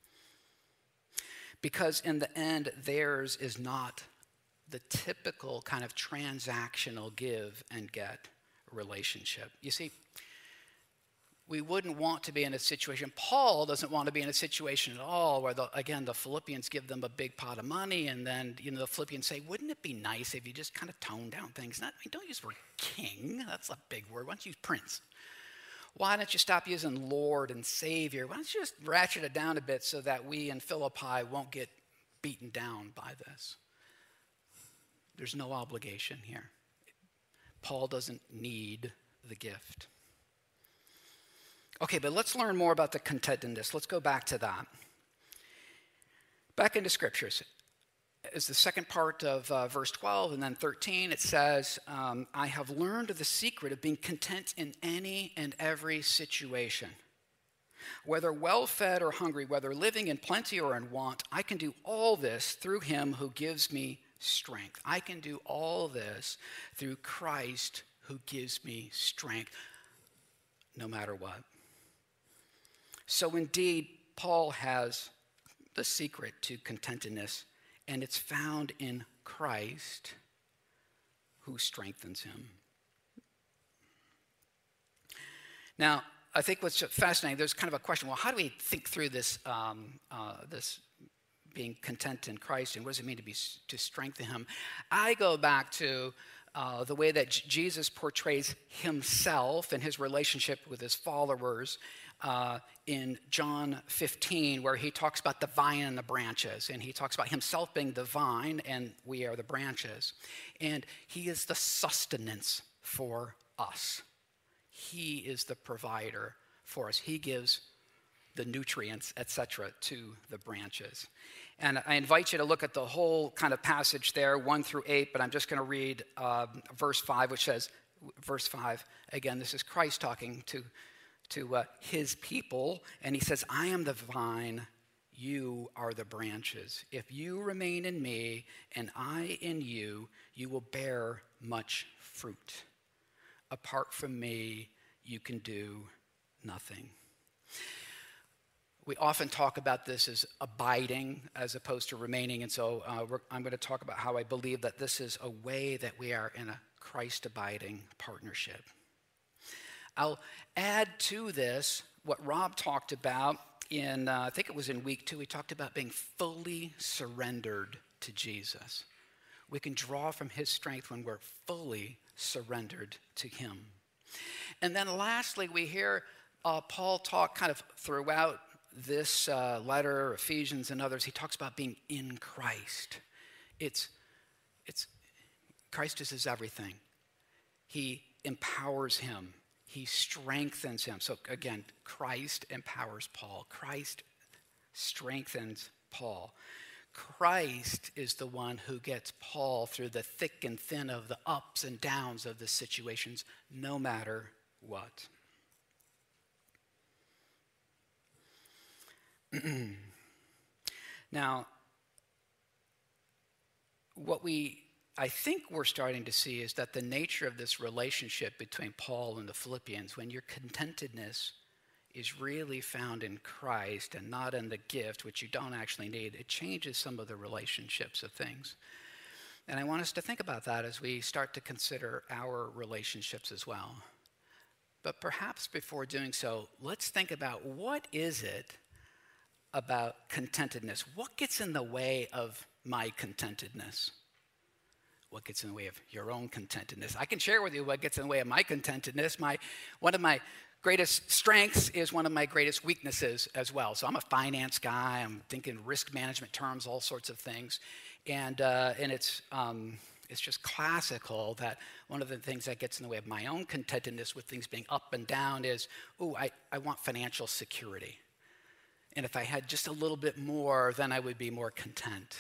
Because in the end, theirs is not the typical kind of transactional give and get relationship. You see, we wouldn't want to be in a situation, Paul doesn't want to be in a situation at all where, the, again, the Philippians give them a big pot of money, and then, you know, the Philippians say, wouldn't it be nice if you just kind of tone down things? Not, I mean, don't use the word king. That's a big word. Why don't you use prince? Why don't you stop using Lord and Savior? Why don't you just ratchet it down a bit so that we in Philippi won't get beaten down by this? There's no obligation here. Paul doesn't need the gift. Okay, but let's learn more about the contentedness. Let's go back to that. Back into scriptures. Is the second part of uh, verse twelve and then thirteen. It says, um, I have learned the secret of being content in any and every situation. Whether well-fed or hungry, whether living in plenty or in want, I can do all this through him who gives me strength. I can do all this through Christ who gives me strength, no matter what. So indeed, Paul has the secret to contentedness, and it's found in Christ who strengthens him. Now, I think what's fascinating, there's kind of a question, well, how do we think through this, um, uh, this being content in Christ, and what does it mean to be to strengthen him? I go back to uh, the way that J- Jesus portrays himself and his relationship with his followers Uh, in John fifteen, where he talks about the vine and the branches, and he talks about himself being the vine and we are the branches. And he is the sustenance for us. He is the provider for us. He gives the nutrients, et cetera, to the branches. And I invite you to look at the whole kind of passage there, one through eight, but I'm just going to read uh, verse five, which says, verse five, again, this is Christ talking to to uh, his people, and he says, I am the vine, you are the branches. If you remain in me and I in you, you will bear much fruit. Apart from me, you can do nothing. We often talk about this as abiding as opposed to remaining, and so uh, we're, I'm going to talk about how I believe that this is a way that we are in a Christ-abiding partnership. I'll add to this what Rob talked about in, uh, I think it was in week two, he talked about being fully surrendered to Jesus. We can draw from his strength when we're fully surrendered to him. And then lastly, we hear uh, Paul talk kind of throughout this uh, letter, Ephesians and others, he talks about being in Christ. It's, it's, Christ is his everything. He empowers him. He strengthens him. So again, Christ empowers Paul. Christ strengthens Paul. Christ is the one who gets Paul through the thick and thin of the ups and downs of the situations, no matter what. Now, what we, I think we're starting to see is that the nature of this relationship between Paul and the Philippians, when your contentedness is really found in Christ and not in the gift, which you don't actually need, it changes some of the relationships of things. And I want us to think about that as we start to consider our relationships as well. But perhaps before doing so, let's think about what is it about contentedness? What gets in the way of my contentedness? What gets in the way of your own contentedness? I can share with you what gets in the way of my contentedness. My, one of my greatest strengths is one of my greatest weaknesses as well. So I'm a finance guy. I'm thinking risk management terms, all sorts of things. And, uh, and it's, um, it's just classical that one of the things that gets in the way of my own contentedness with things being up and down is, oh, I, I want financial security. And if I had just a little bit more, then I would be more content.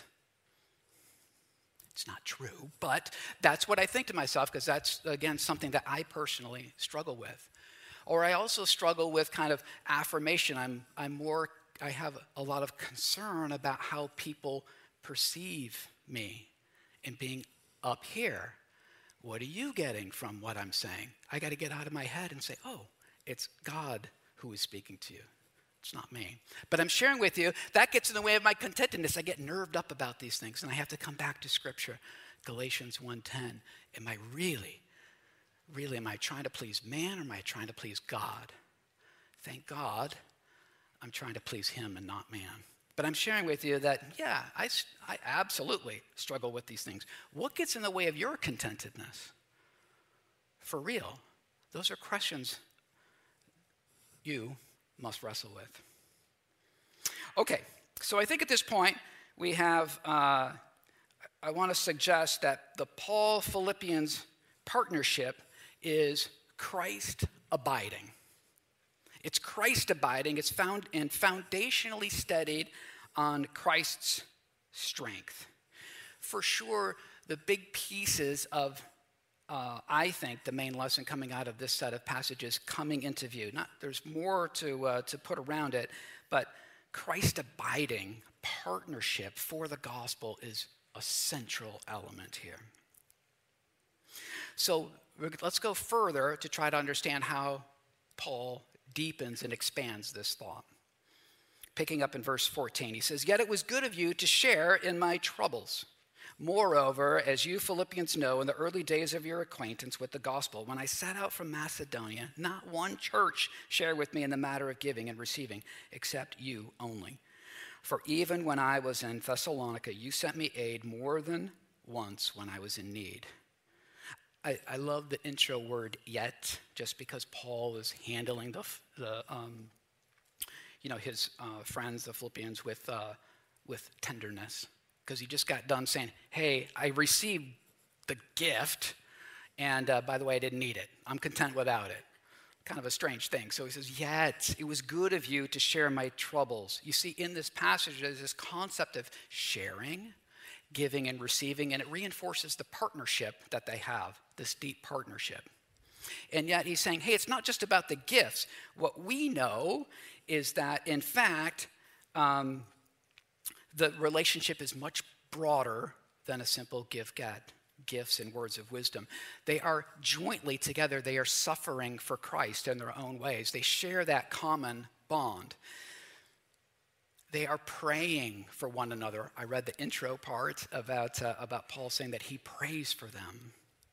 It's not true, but that's what I think to myself because that's, again, something that I personally struggle with. Or I also struggle with kind of affirmation. I'm, I'm more, I have a lot of concern about how people perceive me and being up here. What are you getting from what I'm saying? I got to get out of my head and say, oh, it's God who is speaking to you. It's not me. But I'm sharing with you, that gets in the way of my contentedness. I get nerved up about these things, and I have to come back to Scripture. Galatians one ten, am I really, really, am I trying to please man or am I trying to please God? Thank God I'm trying to please him and not man. But I'm sharing with you that, yeah, I, I absolutely struggle with these things. What gets in the way of your contentedness? For real, those are questions you must wrestle with. Okay, so I think at this point we have, uh, I want to suggest that the Paul-Philippians partnership is Christ abiding. It's Christ abiding. It's found and foundationally studied on Christ's strength. For sure, the big pieces of Uh, I think the main lesson coming out of this set of passages coming into view. Not, there's more to, uh, to put around it, but Christ abiding partnership for the gospel is a central element here. So let's go further to try to understand how Paul deepens and expands this thought. Picking up in verse fourteen, he says, "Yet it was good of you to share in my troubles. Moreover, as you Philippians know, in the early days of your acquaintance with the gospel, when I set out from Macedonia, not one church shared with me in the matter of giving and receiving, except you only. For even when I was in Thessalonica, you sent me aid more than once when I was in need." I, I love the intro word "yet," just because Paul is handling the, the um, you know, his uh, friends, the Philippians, with uh, with tenderness. Because he just got done saying, hey, I received the gift, and uh, by the way, I didn't need it. I'm content without it. Kind of a strange thing. So he says, yet it was good of you to share my troubles. You see, in this passage, there's this concept of sharing, giving, and receiving, and it reinforces the partnership that they have, this deep partnership. And yet he's saying, hey, it's not just about the gifts. What we know is that, in fact, um, the relationship is much broader than a simple give-get, gifts and words of wisdom. They are jointly together. They are suffering for Christ in their own ways. They share that common bond. They are praying for one another. I read the intro part about, uh, about Paul saying that he prays for them.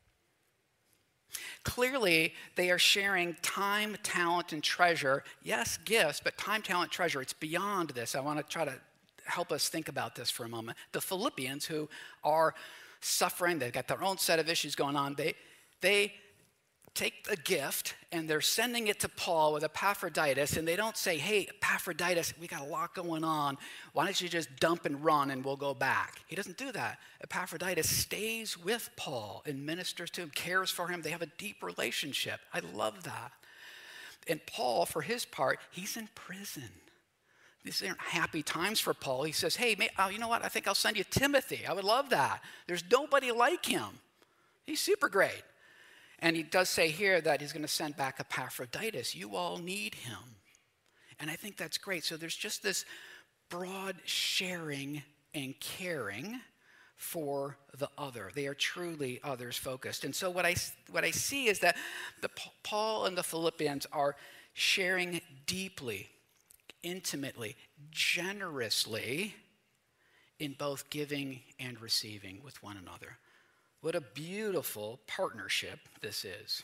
Clearly, they are sharing time, talent, and treasure. Yes, gifts, but time, talent, treasure. It's beyond this. I want to try to help us think about this for a moment. The Philippians, who are suffering, they've got their own set of issues going on, they, they take a gift and they're sending it to Paul with Epaphroditus, and they don't say, hey, Epaphroditus, we got a lot going on. Why don't you just dump and run and we'll go back? He doesn't do that. Epaphroditus stays with Paul and ministers to him, cares for him. They have a deep relationship. I love that. And Paul, for his part, he's in prison. these aren't happy times for Paul. He says, hey, may, oh, you know what? I think I'll send you Timothy. I would love that. There's nobody like him. He's super great. And he does say here that he's going to send back Epaphroditus. You all need him. And I think that's great. So there's just this broad sharing and caring for the other. They are truly others focused. And so what I, what I see is that the, Paul and the Philippians are sharing deeply, intimately, generously in both giving and receiving with one another. What a beautiful partnership this is.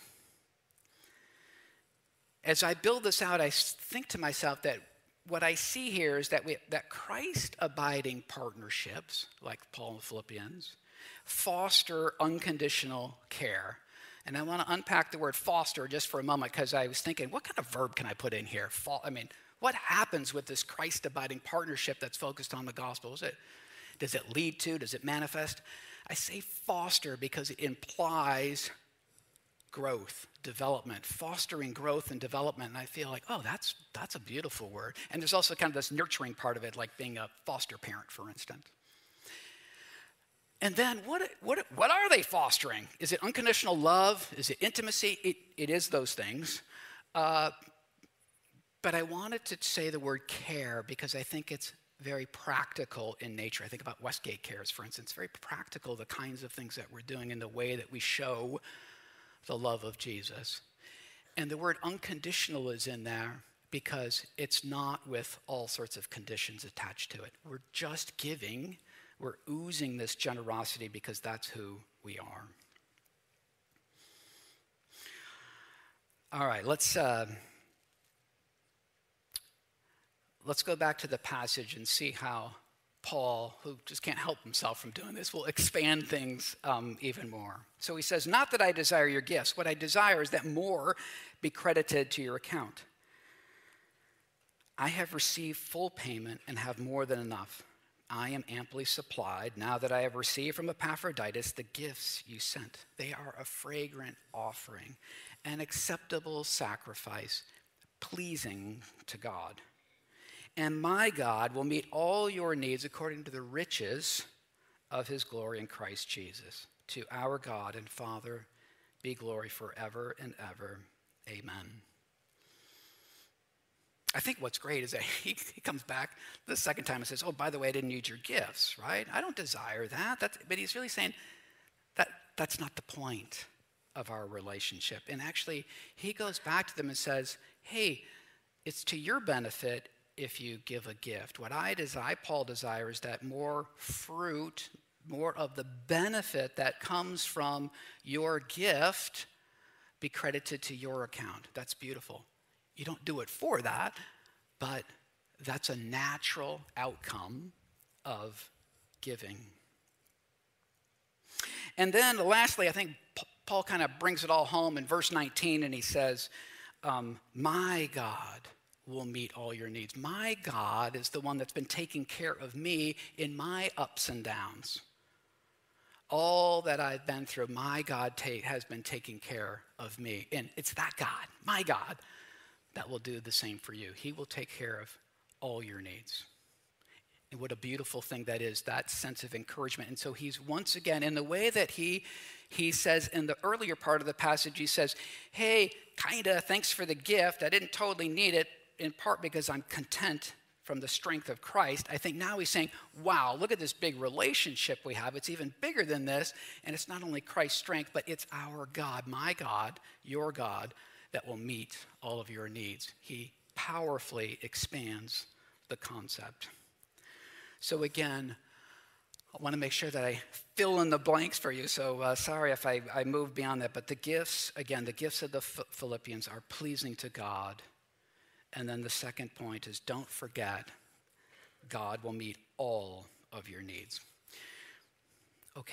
As I build this out, I think to myself that what I see here is that we, that Christ-abiding partnerships, like Paul and Philippians, foster unconditional care. And I want to unpack the word foster just for a moment because I was thinking, what kind of verb can I put in here? Fo- I mean, what happens with this Christ-abiding partnership that's focused on the gospel? Is it, does it lead to, does it manifest? I say foster because it implies growth, development, fostering growth and development. And I feel like, oh, that's that's a beautiful word. And there's also kind of this nurturing part of it, like being a foster parent, for instance. And then what, what, what are they fostering? Is it unconditional love? Is it intimacy? It, it is those things. Uh, but I wanted to say the word care because I think it's very practical in nature. I think about Westgate Cares, for instance. Very practical, the kinds of things that we're doing in the way that we show the love of Jesus. And the word unconditional is in there because it's not with all sorts of conditions attached to it. We're just giving, we're oozing this generosity because that's who we are. All right, let's uh, let's go back to the passage and see how Paul, who just can't help himself from doing this, will expand things um, even more. So he says, not that I desire your gifts. What I desire is that more be credited to your account. I have received full payment and have more than enough. I am amply supplied now that I have received from Epaphroditus the gifts you sent. They are a fragrant offering, an acceptable sacrifice, pleasing to God. And my God will meet all your needs according to the riches of his glory in Christ Jesus. To our God and Father be glory forever and ever. Amen. I think what's great is that he, he comes back the second time and says, oh, by the way, I didn't need your gifts, right? I don't desire that. That's, but he's really saying that that's not the point of our relationship. And actually, he goes back to them and says, hey, it's to your benefit if you give a gift. What I desire, Paul desires, is that more fruit, more of the benefit that comes from your gift be credited to your account. That's beautiful. You don't do it for that, but that's a natural outcome of giving. And then lastly, I think Paul kind of brings it all home in verse nineteen, and he says, um, my God will meet all your needs. My God is the one that's been taking care of me in my ups and downs. All that I've been through, my God ta- has been taking care of me. And it's that God, my God, that will do the same for you. He will take care of all your needs. And what a beautiful thing that is, that sense of encouragement. And so he's once again, in the way that he he says in the earlier part of the passage, he says, hey, kinda, thanks for the gift. I didn't totally need it, in part because I'm content from the strength of Christ. I think now he's saying, wow, look at this big relationship we have. It's even bigger than this. And it's not only Christ's strength, but it's our God, my God, your God, that will meet all of your needs. He powerfully expands the concept. So again, I want to make sure that I fill in the blanks for you. So uh, sorry if I, I moved beyond that. But the gifts, again, the gifts of the Philippians are pleasing to God. And then the second point is, don't forget, God will meet all of your needs. Okay.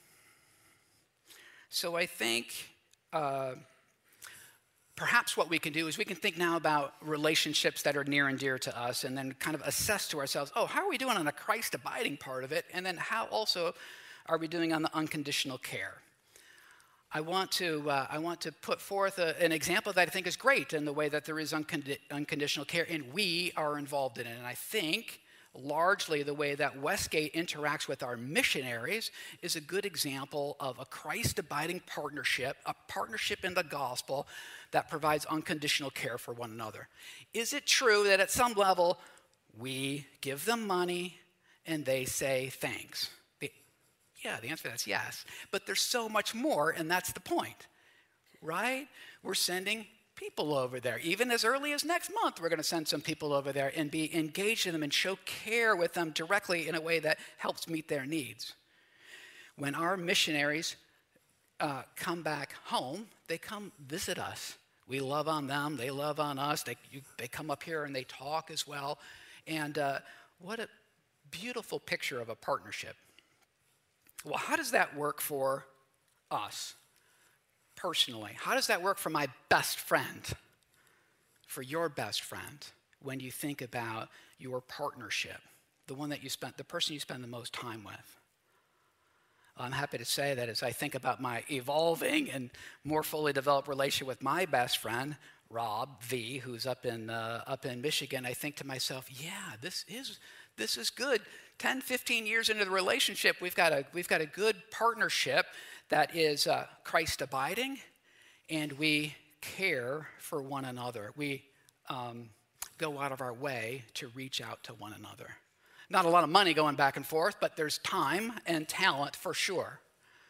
So I think uh, perhaps what we can do is we can think now about relationships that are near and dear to us, and then kind of assess to ourselves, oh, how are we doing on the Christ-abiding part of it? And then how also are we doing on the unconditional care? I want to, uh, I want to put forth a, an example that I think is great in the way that there is uncondi- unconditional care, and we are involved in it. And I think largely the way that Westgate interacts with our missionaries is a good example of a Christ-abiding partnership, a partnership in the gospel that provides unconditional care for one another. Is it true that at some level we give them money and they say thanks? The, yeah, the answer to that is yes. But there's so much more, and that's the point, right? We're sending people over there. Even as early as next month, we're going to send some people over there and be engaged in them and show care with them directly in a way that helps meet their needs. When our missionaries uh, come back home, they come visit us. We love on them. They love on us. They, you, they come up here and they talk as well. And uh, what a beautiful picture of a partnership. Well, how does that work for us? Personally, how does that work for my best friend, for your best friend, when you think about your partnership, the one that you spent, the person you spend the most time with? I'm happy to say that as I think about my evolving and more fully developed relationship with my best friend, Rob V, who's up in uh, up in Michigan, I think to myself, yeah, this is this is good. ten, fifteen years into the relationship, we've got a we've got a good partnership that is uh, Christ abiding, and we care for one another. We um, go out of our way to reach out to one another. Not a lot of money going back and forth, but there's time and talent for sure.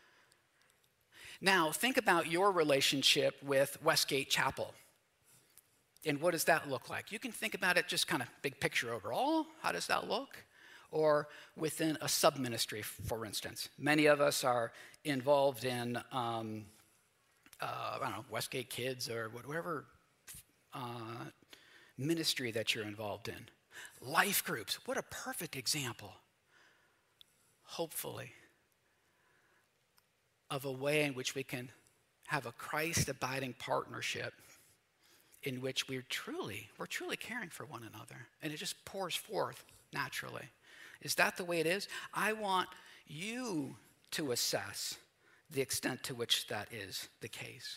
Now, think about your relationship with Westgate Chapel. And what does that look like? You can think about it just kind of big picture overall. How does that look? Or within a sub-ministry, for instance. Many of us are involved in, um, uh, I don't know, Westgate Kids or whatever uh, ministry that you're involved in. Life groups, what a perfect example, hopefully, of a way in which we can have a Christ-abiding partnership in which we're truly, we're truly caring for one another, and it just pours forth naturally. Is that the way it is? I want you to assess the extent to which that is the case.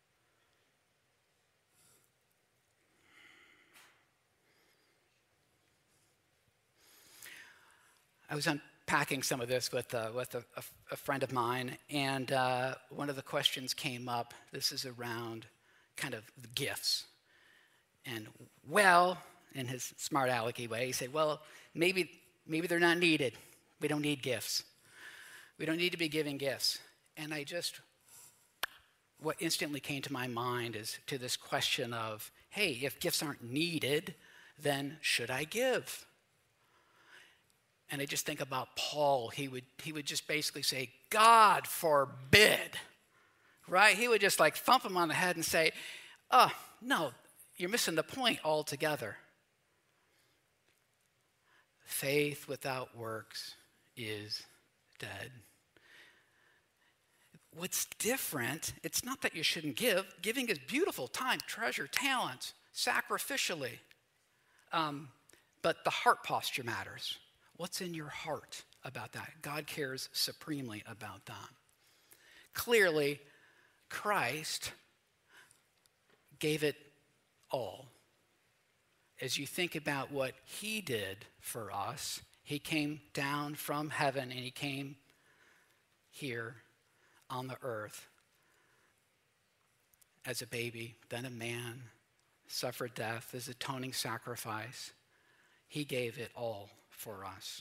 I was unpacking some of this with, uh, with a, a, a friend of mine, and uh, one of the questions came up. This is around kind of the gifts. And, well, in his smart alecky way, he said, well, maybe... Maybe they're not needed. We don't need gifts. We don't need to be giving gifts. And I just, what instantly came to my mind is to this question of, hey, if gifts aren't needed, then should I give? And I just think about Paul. He would, he would just basically say, God forbid, right? He would just like thump him on the head and say, oh, no, you're missing the point altogether. Faith without works is dead. What's different, it's not that you shouldn't give. Giving is beautiful, time, treasure, talent, sacrificially. Um, but the heart posture matters. What's in your heart about that? God cares supremely about that. Clearly, Christ gave it all. As you think about what he did for us, he came down from heaven and he came here on the earth as a baby, then a man, suffered death as atoning sacrifice. He gave it all for us.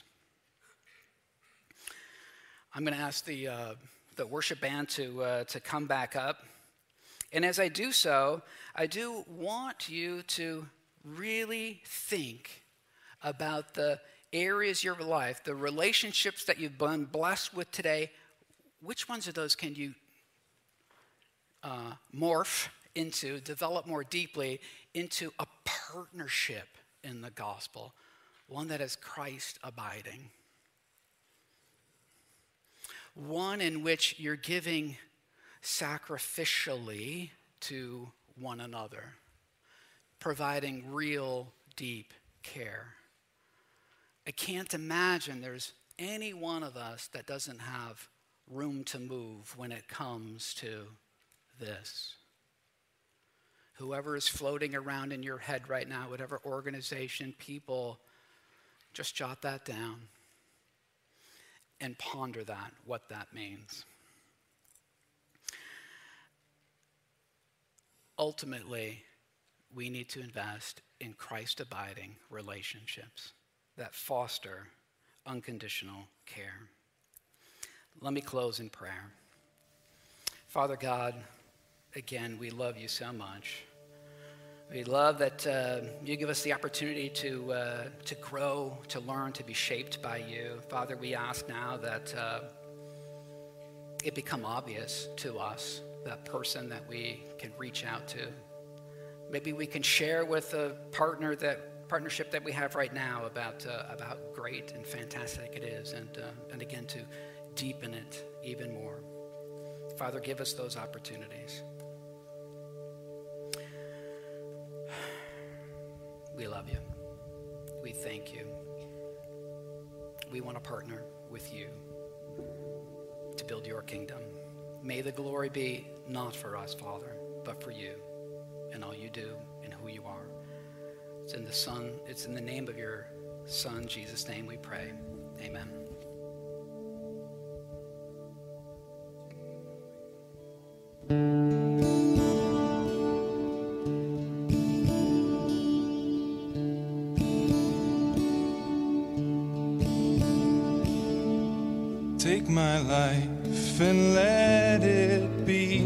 I'm going to ask the, uh, the worship band to, uh, to come back up. And as I do so, I do want you to really think about the areas of your life, the relationships that you've been blessed with today. Which ones of those can you uh, morph into, develop more deeply into a partnership in the gospel, one that is Christ abiding? One in which you're giving sacrificially to one another, providing real, deep care. I can't imagine there's any one of us that doesn't have room to move when it comes to this. Whoever is floating around in your head right now, whatever organization, people, just jot that down and ponder that, what that means. Ultimately, we need to invest in Christ-abiding relationships that foster unconditional care. Let me close in prayer. Father God, again, we love you so much. We love that uh, you give us the opportunity to uh, to grow, to learn, to be shaped by you. Father, we ask now that uh, it become obvious to us, that person that we can reach out to. Maybe we can share with a partner that partnership that we have right now about uh, about great and fantastic it is, and uh, and again to deepen it even more. Father, give us those opportunities. We love you. We thank you. We want to partner with you to build your kingdom. May the glory be not for us, Father, but for you and all you do and who you are. It's in the Son, it's in the name of your Son, Jesus' name we pray. Amen. Take my life and let it be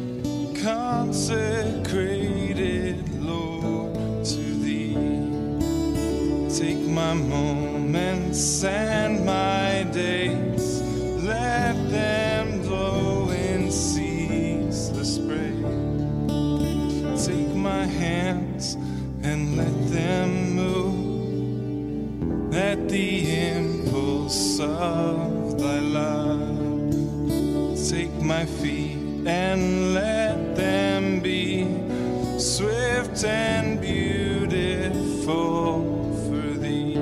consecrated, Lord, to thee. Take my moments and my days, let them flow in ceaseless praise. Take my hands and let them move at the impulse of thy love. Take my feet and let them be swift and beautiful for thee.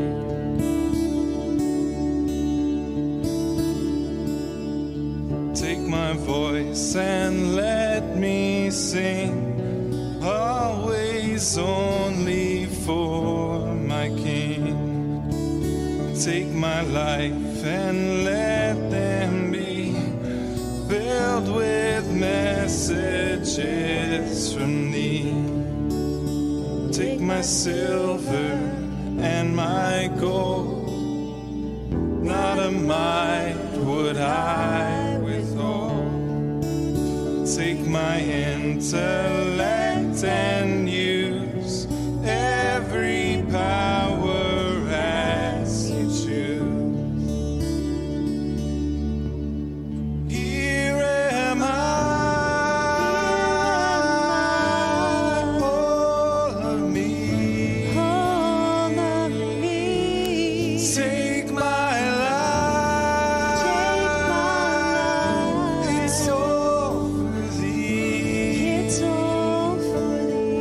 Take my voice and let me sing, always only for my King. Take my life and let them be filled with messages from thee. Take my silver and my gold, not a mite would I withhold. Take my intellect and use every power as you choose. Here am I, all of me. All of me. Take my life, it's all for thee. It's all for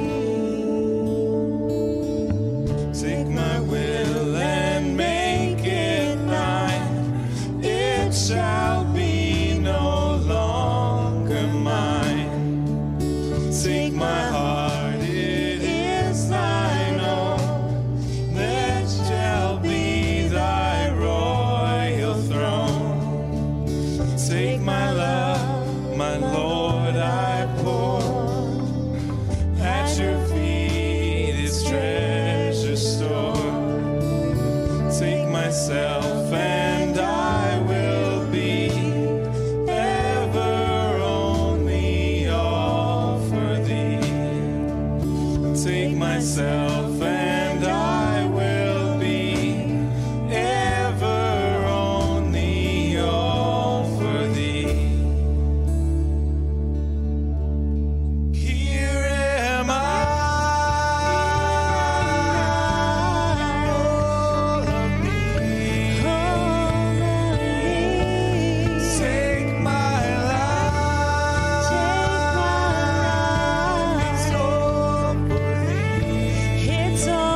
thee. Take my will and make it thine. It shall be no longer mine. Take my heart, it is thine own. That shall be thy royal throne. Take my love, my Lord, I pour at your feet its treasure store. Take myself and I will be ever only all for thee. Take myself and I will be ever only all for thee. Here am I, all of me. All of me. Take my life, Take my life. it's all for thee. It's all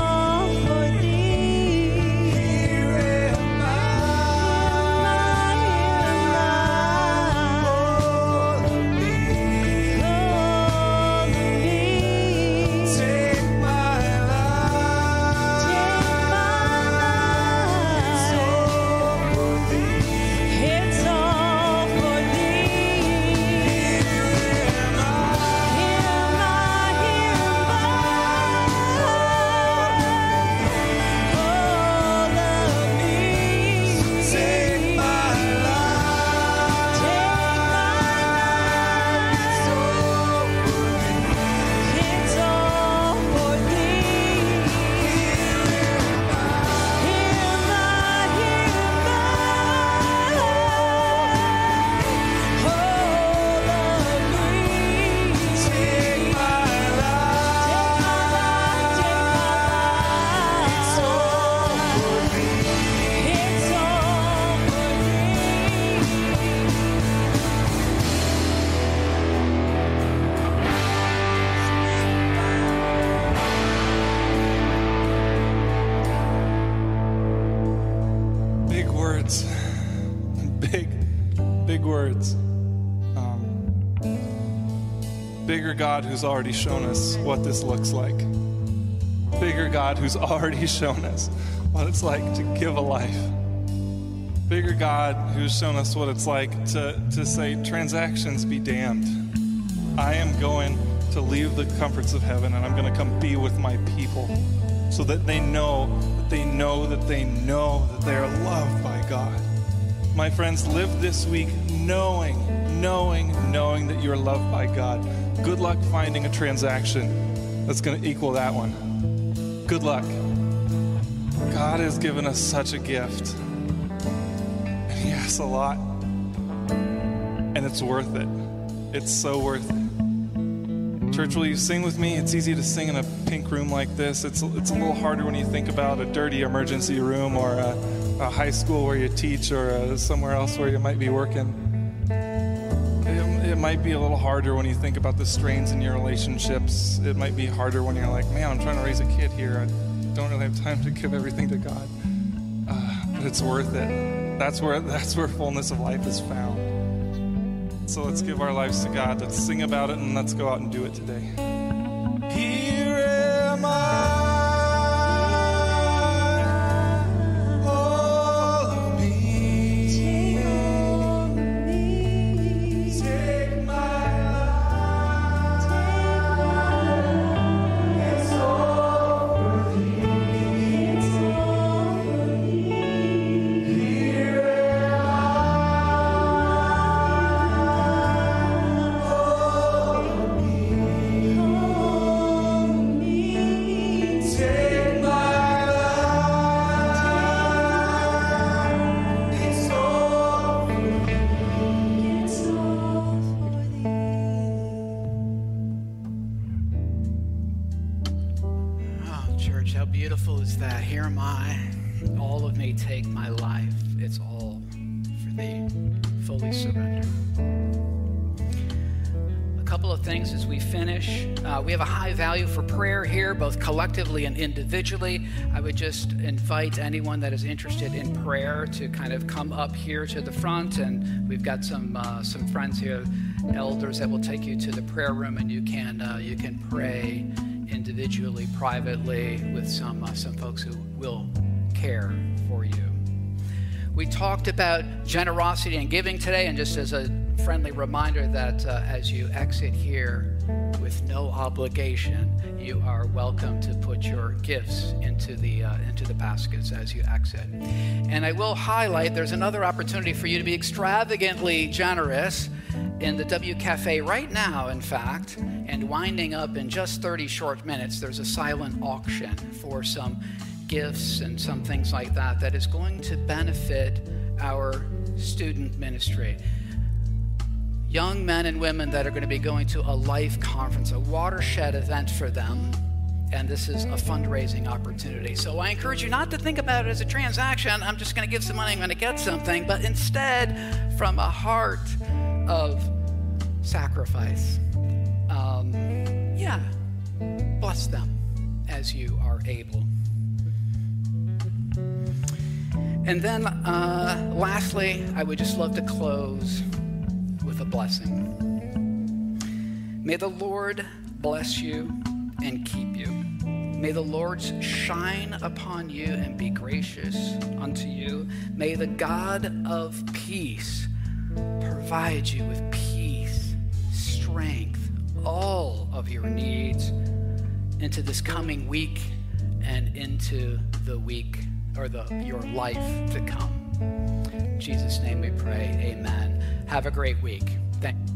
words. Big, big words. Um, bigger God who's already shown us what this looks like. Bigger God who's already shown us what it's like to give a life. Bigger God who's shown us what it's like to, to say, transactions be damned. I am going to leave the comforts of heaven and I'm going to come be with my people so that they know, that they know, that they know that they are loved by God. My friends, live this week knowing, knowing, knowing that you're loved by God. Good luck finding a transaction that's going to equal that one. Good luck. God has given us such a gift. And he asks a lot. And it's worth it. It's so worth it. Church, will you sing with me? It's easy to sing in a pink room like this. It's, it's a little harder when you think about a dirty emergency room or a, a high school where you teach or a, somewhere else where you might be working. It, it might be a little harder when you think about the strains in your relationships. It might be harder when you're like, man, I'm trying to raise a kid here. I don't really have time to give everything to God. Uh, but it's worth it. That's where, that's where fullness of life is found. So let's give our lives to God. Let's sing about it and let's go out and do it today. Here am I. We have a high value for prayer here, both collectively and individually. I would just invite anyone that is interested in prayer to kind of come up here to the front, and we've got some uh, some friends here, elders, that will take you to the prayer room, and you can uh, you can pray individually, privately, with some uh, some folks who will care for you. We talked about generosity and giving today, and just as a friendly reminder that uh, as you exit here with no obligation, you are welcome to put your gifts into the uh, into the baskets as you exit. And I will highlight there's another opportunity for you to be extravagantly generous in the W Cafe right now, in fact, and winding up in just thirty short minutes. There's a silent auction for some gifts and some things like that that is going to benefit our student ministry. Young men and women that are going to be going to a life conference, a watershed event for them, and this is a fundraising opportunity. So I encourage you not to think about it as a transaction. I'm just going to give some money, I'm going to get something, but instead from a heart of sacrifice. Um, yeah, bless them as you are able. And then uh, lastly, I would just love to close with a blessing. May the Lord bless you and keep you. May the Lord shine upon you and be gracious unto you. May the God of peace provide you with peace, strength, all of your needs into this coming week and into the week or the your life to come. In Jesus' name we pray, amen. Have a great week. Thank you.